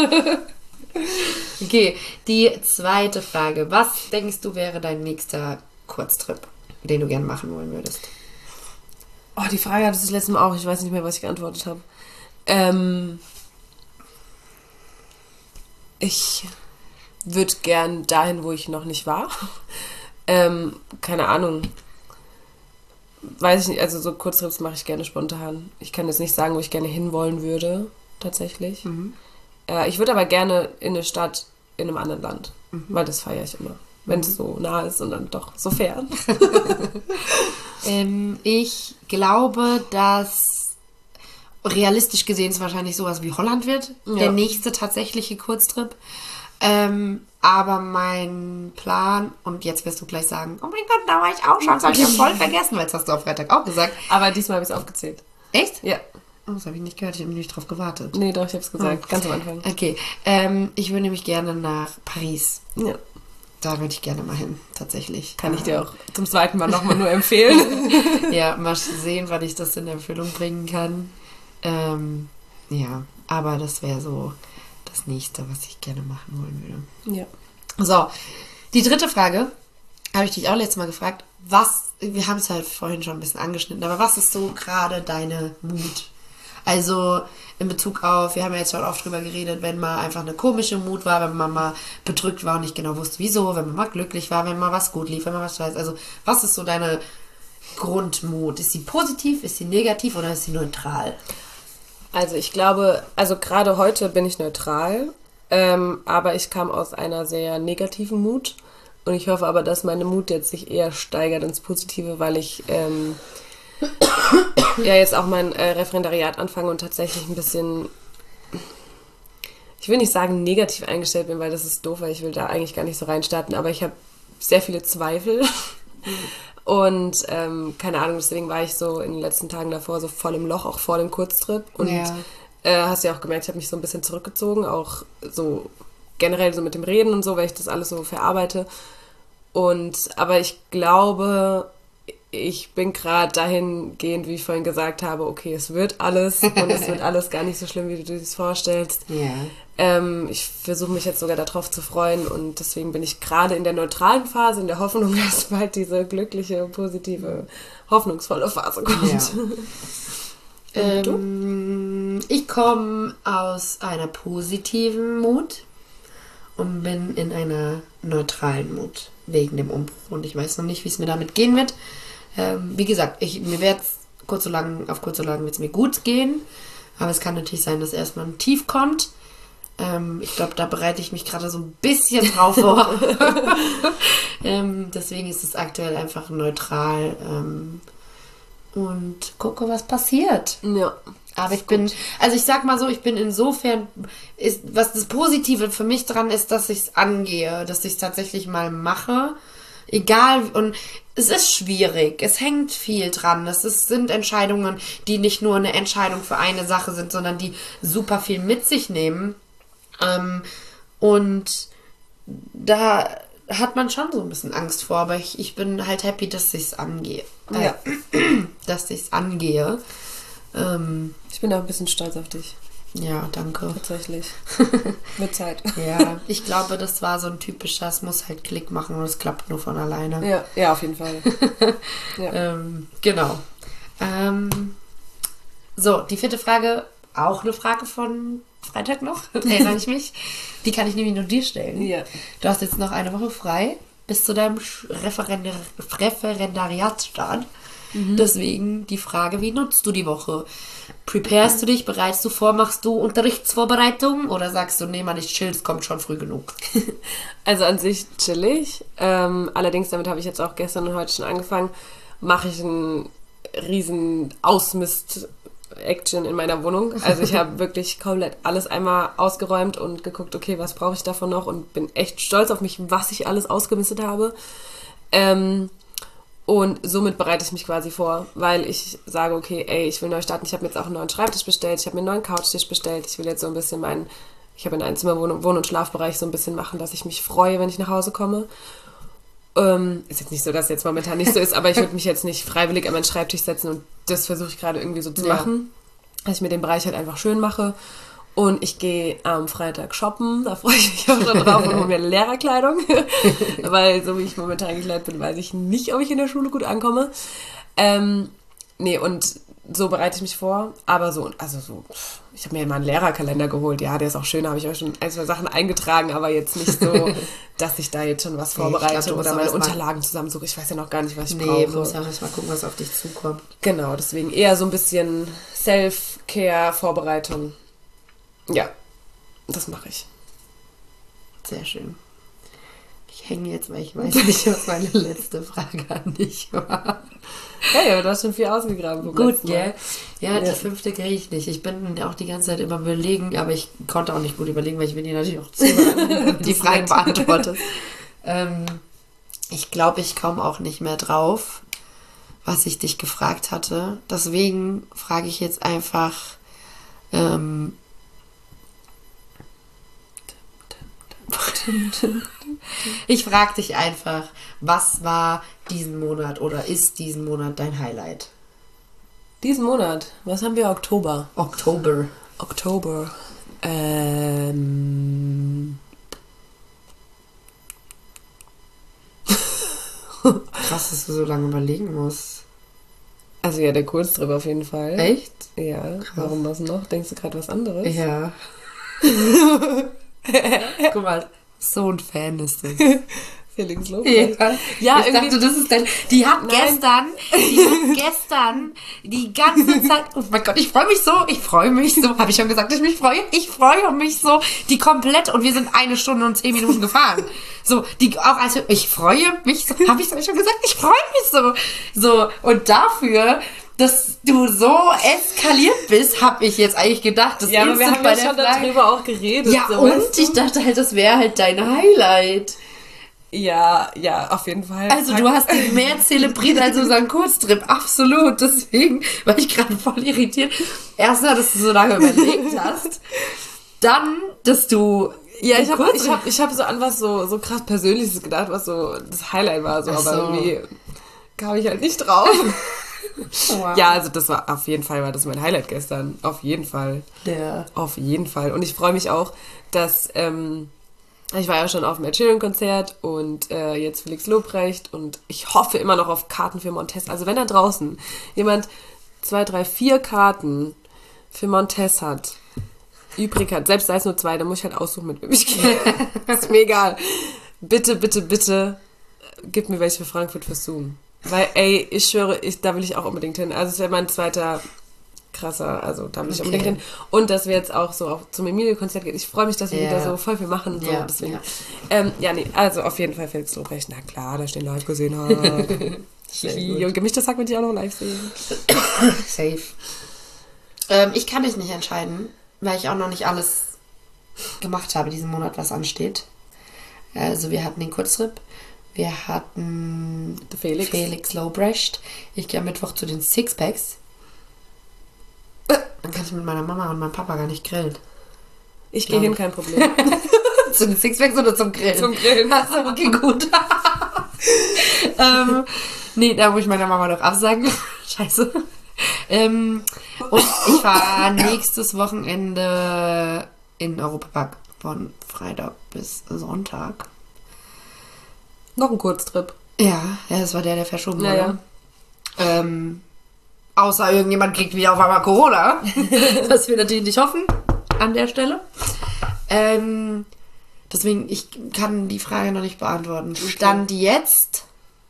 Okay, die zweite Frage. Was denkst du wäre dein nächster Kurztrip, den du gerne machen wollen würdest? Oh, die Frage hatte ich das letzte Mal auch. Ich weiß nicht mehr, was ich geantwortet habe. Ähm, ich würde gern dahin, wo ich noch nicht war. Ähm, keine Ahnung. Weiß ich nicht. Also so Kurztrips mache ich gerne spontan. Ich kann jetzt nicht sagen, wo ich gerne hinwollen würde, tatsächlich. Mhm. Äh, ich würde aber gerne in eine Stadt in einem anderen Land. Mhm. Weil das feiere ich immer. Wenn es so nah ist und dann doch so fern. ähm, ich glaube, dass realistisch gesehen es wahrscheinlich sowas wie Holland wird. Ja. Der nächste tatsächliche Kurztrip. Ähm, aber mein Plan, und jetzt wirst du gleich sagen, oh mein Gott, da war ich auch schon, das habe ich ja voll vergessen, weil das hast du am Freitag auch gesagt. Aber diesmal habe ich es aufgezählt. Echt? Ja. Oh, das habe ich nicht gehört, ich habe nicht drauf gewartet. Nee, doch, ich habe es gesagt, Oh. ganz am Anfang. Okay, ähm, ich würde nämlich gerne nach Paris. Ja. Da würde ich gerne mal hin, tatsächlich. Kann ich dir auch zum zweiten Mal nochmal nur empfehlen. Ja, mal sehen, wann ich das in Erfüllung bringen kann. Ähm, ja, aber das wäre so das Nächste, was ich gerne machen wollen würde. Ja. So, die dritte Frage habe ich dich auch letztes Mal gefragt. Was, wir haben es halt vorhin schon ein bisschen angeschnitten, aber was ist so gerade deine Mut? Also in Bezug auf, wir haben ja jetzt schon oft drüber geredet, wenn mal einfach eine komische Mut war, wenn man mal bedrückt war und nicht genau wusste, wieso, wenn man mal glücklich war, wenn mal was gut lief, wenn man was scheiße. Also was ist so deine Grundmut? Ist sie positiv, ist sie negativ oder ist sie neutral? Also ich glaube, also gerade heute bin ich neutral, ähm, aber ich kam aus einer sehr negativen Mut und ich hoffe aber, dass meine Mut jetzt sich eher steigert ins Positive, weil ich ähm, ja jetzt auch mein äh, Referendariat anfange und tatsächlich ein bisschen, ich will nicht sagen negativ eingestellt bin, weil das ist doof, weil ich will da eigentlich gar nicht so reinstarten, aber ich habe sehr viele Zweifel und ähm, keine Ahnung, deswegen war ich so in den letzten Tagen davor so voll im Loch, auch vor dem Kurztrip und Ja. äh, hast ja auch gemerkt, ich habe mich so ein bisschen zurückgezogen, auch so generell so mit dem Reden und so, weil ich das alles so verarbeite und aber ich glaube, ich bin gerade dahingehend, wie ich vorhin gesagt habe, okay, es wird alles und es wird alles gar nicht so schlimm, wie du dir das vorstellst. Ja. Ähm, ich versuche mich jetzt sogar darauf zu freuen und deswegen bin ich gerade in der neutralen Phase, in der Hoffnung, dass bald diese glückliche, positive, hoffnungsvolle Phase kommt. Ja. Und du? Ähm, ich komme aus einer positiven Mut und bin in einer neutralen Mut wegen dem Umbruch und ich weiß noch nicht, wie es mir damit gehen wird. Ähm, wie gesagt, ich, mir wird's kurz so lang, auf kurz so lang wird es mir gut gehen, aber es kann natürlich sein, dass erstmal ein Tief kommt. Ähm, ich glaube, da bereite ich mich gerade so ein bisschen drauf vor. ähm, deswegen ist es aktuell einfach neutral ähm, und gucke, was passiert. Ja. Aber ich bin, also ich sag mal so, ich bin insofern, ist, was das Positive für mich dran ist, dass ich es angehe, dass ich es tatsächlich mal mache. Egal, und es ist schwierig, es hängt viel dran. Es ist, sind Entscheidungen, die nicht nur eine Entscheidung für eine Sache sind, sondern die super viel mit sich nehmen. Ähm, und da hat man schon so ein bisschen Angst vor, aber ich, ich bin halt happy, dass ich es angehe. Äh, Ja. dass ich es angehe. Ähm, Ich bin auch ein bisschen stolz auf dich, ja, danke. tatsächlich. Mit Zeit. Ja, ich glaube, das war so ein typischer, es muss halt Klick machen und es klappt nur von alleine. Ja, ja, auf jeden Fall. Ja. Ähm, genau. Ähm, so, die vierte Frage, auch eine Frage von Freitag noch, erinnere ich mich. Die kann ich nämlich nur dir stellen. Ja. Du hast jetzt noch eine Woche frei bis zu deinem Referendar Referendariatsstart. Mhm. Deswegen die Frage, wie nutzt du die Woche? Preparest du dich, bereitest du vor, machst du Unterrichtsvorbereitung oder sagst du, nee, man, ich chill, es kommt schon früh genug? Also an sich chillig. Ähm, allerdings, damit habe ich jetzt auch gestern und heute schon angefangen, mache ich einen riesen Ausmist-Action in meiner Wohnung. Also ich habe wirklich komplett alles einmal ausgeräumt und geguckt, okay, was brauche ich davon noch und bin echt stolz auf mich, was ich alles ausgemistet habe. Ähm, Und somit bereite ich mich quasi vor, weil ich sage, okay, ey, ich will neu starten. Ich habe mir jetzt auch einen neuen Schreibtisch bestellt, ich habe mir einen neuen Couchtisch bestellt. Ich will jetzt so ein bisschen meinen, ich habe in einem Zimmer Wohn- Wohn- und Schlafbereich so ein bisschen machen, dass ich mich freue, wenn ich nach Hause komme. Ähm, ist jetzt nicht so, dass es jetzt momentan nicht so ist, aber ich würde mich jetzt nicht freiwillig an meinen Schreibtisch setzen und das versuche ich gerade irgendwie so zu Ja. machen, dass ich mir den Bereich halt einfach schön mache. Und ich gehe am Freitag shoppen, da freue ich mich auch schon drauf und hole mir Lehrerkleidung, weil so wie ich momentan gekleidet bin, weiß ich nicht, ob ich in der Schule gut ankomme. Ähm, nee, und so bereite ich mich vor, aber so, also so, ich habe mir mal einen Lehrerkalender geholt, ja, der ist auch schön, da habe ich auch schon ein, zwei Sachen eingetragen, aber jetzt nicht so, dass ich da jetzt schon was Nee, vorbereite ich glaub, du musst oder auch meine erst mal- Unterlagen zusammensuche, ich weiß ja noch gar nicht, was ich Nee, brauche. du musst ja erst mal gucken, was auf dich zukommt. Genau, deswegen eher so ein bisschen Self-Care-Vorbereitung. Ja, das mache ich. Sehr schön. Ich hänge jetzt, weil ich weiß nicht, was meine letzte Frage an dich war. Hey, aber du hast schon viel ausgegraben. vom Gut, letzten Mal. gell? Ja, Ja. die fünfte kriege ich nicht. Ich bin auch die ganze Zeit immer überlegen, aber ich konnte auch nicht gut überlegen, weil ich will dir natürlich auch zuhören, die Fragen beantwortet. ähm, ich glaube, ich komme auch nicht mehr drauf, was ich dich gefragt hatte. Deswegen frage ich jetzt einfach, ähm, ich frage dich einfach, was war diesen Monat oder ist diesen Monat dein Highlight? Diesen Monat, was haben wir? Oktober. Oktober. Oktober. Ähm. Krass, dass du so lange überlegen musst. Also ja, der Kurztrip auf jeden Fall. Echt? Ja. Warum was noch? Denkst du gerade was anderes? Ja. Guck mal, so ein Fan ist das. Felix Lobrecht. Ja, Ja, ich irgendwie- dachte, das ist dein... Die hat Nein. gestern, die hat gestern die ganze Zeit... Oh mein Gott, ich freue mich so, ich freue mich so. Habe ich schon gesagt, dass ich mich freue? Ich freue mich so. Die komplett... Und wir sind eine Stunde und zehn Minuten gefahren. So, die auch... Also, ich freue mich so. Habe ich euch schon gesagt? Ich freue mich so. So, und dafür... Dass du so eskaliert bist, habe ich jetzt eigentlich gedacht. Das Ja, aber wir instant haben bei ja der schon Frage- darüber auch geredet. Ja, so, und weißt du? ich dachte halt, das wäre halt dein Highlight. Ja, ja, auf jeden Fall. Also du hast den mehr zelebriert als unseren Kurztrip, absolut. Deswegen war ich gerade voll irritiert. Erstmal, dass du so lange überlegt hast. Dann, dass du... Ja, ich den habe ich Kurztrip- hab, ich hab so an was so, so krass Persönliches gedacht, was so das Highlight war, so, Ach so. aber irgendwie kam ich halt nicht drauf. Wow. Ja, also das war auf jeden Fall war das mein Highlight gestern. Auf jeden Fall. Ja. Auf jeden Fall. Und ich freue mich auch, dass ähm, ich war ja schon auf dem Ed Sheeran-Konzert und äh, jetzt Felix Lobrecht und ich hoffe immer noch auf Karten für Montez. Also wenn da draußen jemand zwei, drei, vier Karten für Montez hat, übrig hat, selbst sei es nur zwei, dann muss ich halt aussuchen, mit wem ich gehe. Ist mir egal. Bitte, bitte, bitte gib mir welche für Frankfurt fürs Zoom. Weil, ey, ich schwöre, ich, da will ich auch unbedingt hin. Also es wäre mein zweiter krasser, also da will ich Okay. unbedingt hin. Und dass wir jetzt auch so auch zum Emilio-Konzert gehen. Ich freue mich, dass wir Ja. wieder so voll viel machen. So, Ja, deswegen. ja. Ähm, ja, nee, also auf jeden Fall Felix Lobrecht. Na klar, da stehen live gesehen habe. Sehr Hihi. gut. Und gemischtes Hack wird ich auch noch live sehen. Safe. Ähm, ich kann mich nicht entscheiden, weil ich auch noch nicht alles gemacht habe diesen Monat, was ansteht. Also wir hatten den Kurztrip, wir hatten Der Felix. Felix Lobrecht. Ich gehe am Mittwoch zu den Sixpacks. Dann kann ich mit meiner Mama und meinem Papa gar nicht grillen. Ich gehe hin, kein Problem. Zu den Sixpacks oder zum Grillen? Zum Grillen. Achso, okay, gut. ähm, nee, da muss ich meiner Mama noch absagen. Scheiße. Ähm, und ich war nächstes Wochenende in Europapark von Freitag bis Sonntag. Noch ein Kurztrip. Ja, ja, das war der, der verschoben Ja, wurde. ja. Ähm, außer irgendjemand kriegt wieder auf einmal Corona. Was wir natürlich nicht hoffen an der Stelle. Ähm, deswegen, ich kann die Frage noch nicht beantworten. Stand jetzt.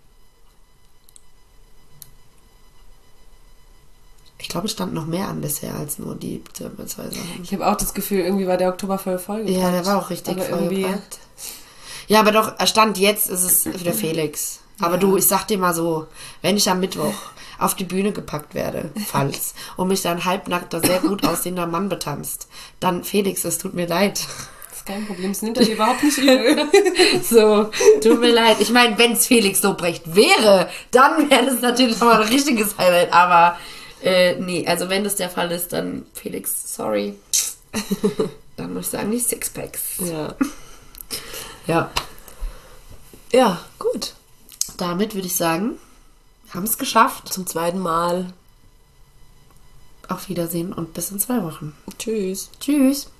Ich glaube, es stand noch mehr an bisher als nur die zwei Sachen. Ich habe auch das Gefühl, irgendwie war der Oktober voll voll. Ja, der war auch richtig Aber irgendwie- vollgepackt. Ja, aber doch, Stand jetzt ist es der Felix. Aber du, ich sag dir mal so, wenn ich am Mittwoch auf die Bühne gepackt werde, falls, und mich dann halbnackter, sehr gut aussehender Mann betanzt, dann Felix, es tut mir leid. Das ist kein Problem, es nimmt euch überhaupt nicht übel. So, tut mir leid. Ich meine, wenn es Felix Lobrecht wäre, dann wäre das natürlich nochmal ein richtiges Highlight, aber äh, nee, also wenn das der Fall ist, dann Felix, sorry. Dann muss ich sagen, die Sixpacks. Ja. Ja. Ja, gut. Damit würde ich sagen, wir haben es geschafft. Zum zweiten Mal. Auf Wiedersehen und bis in zwei Wochen. Tschüss. Tschüss.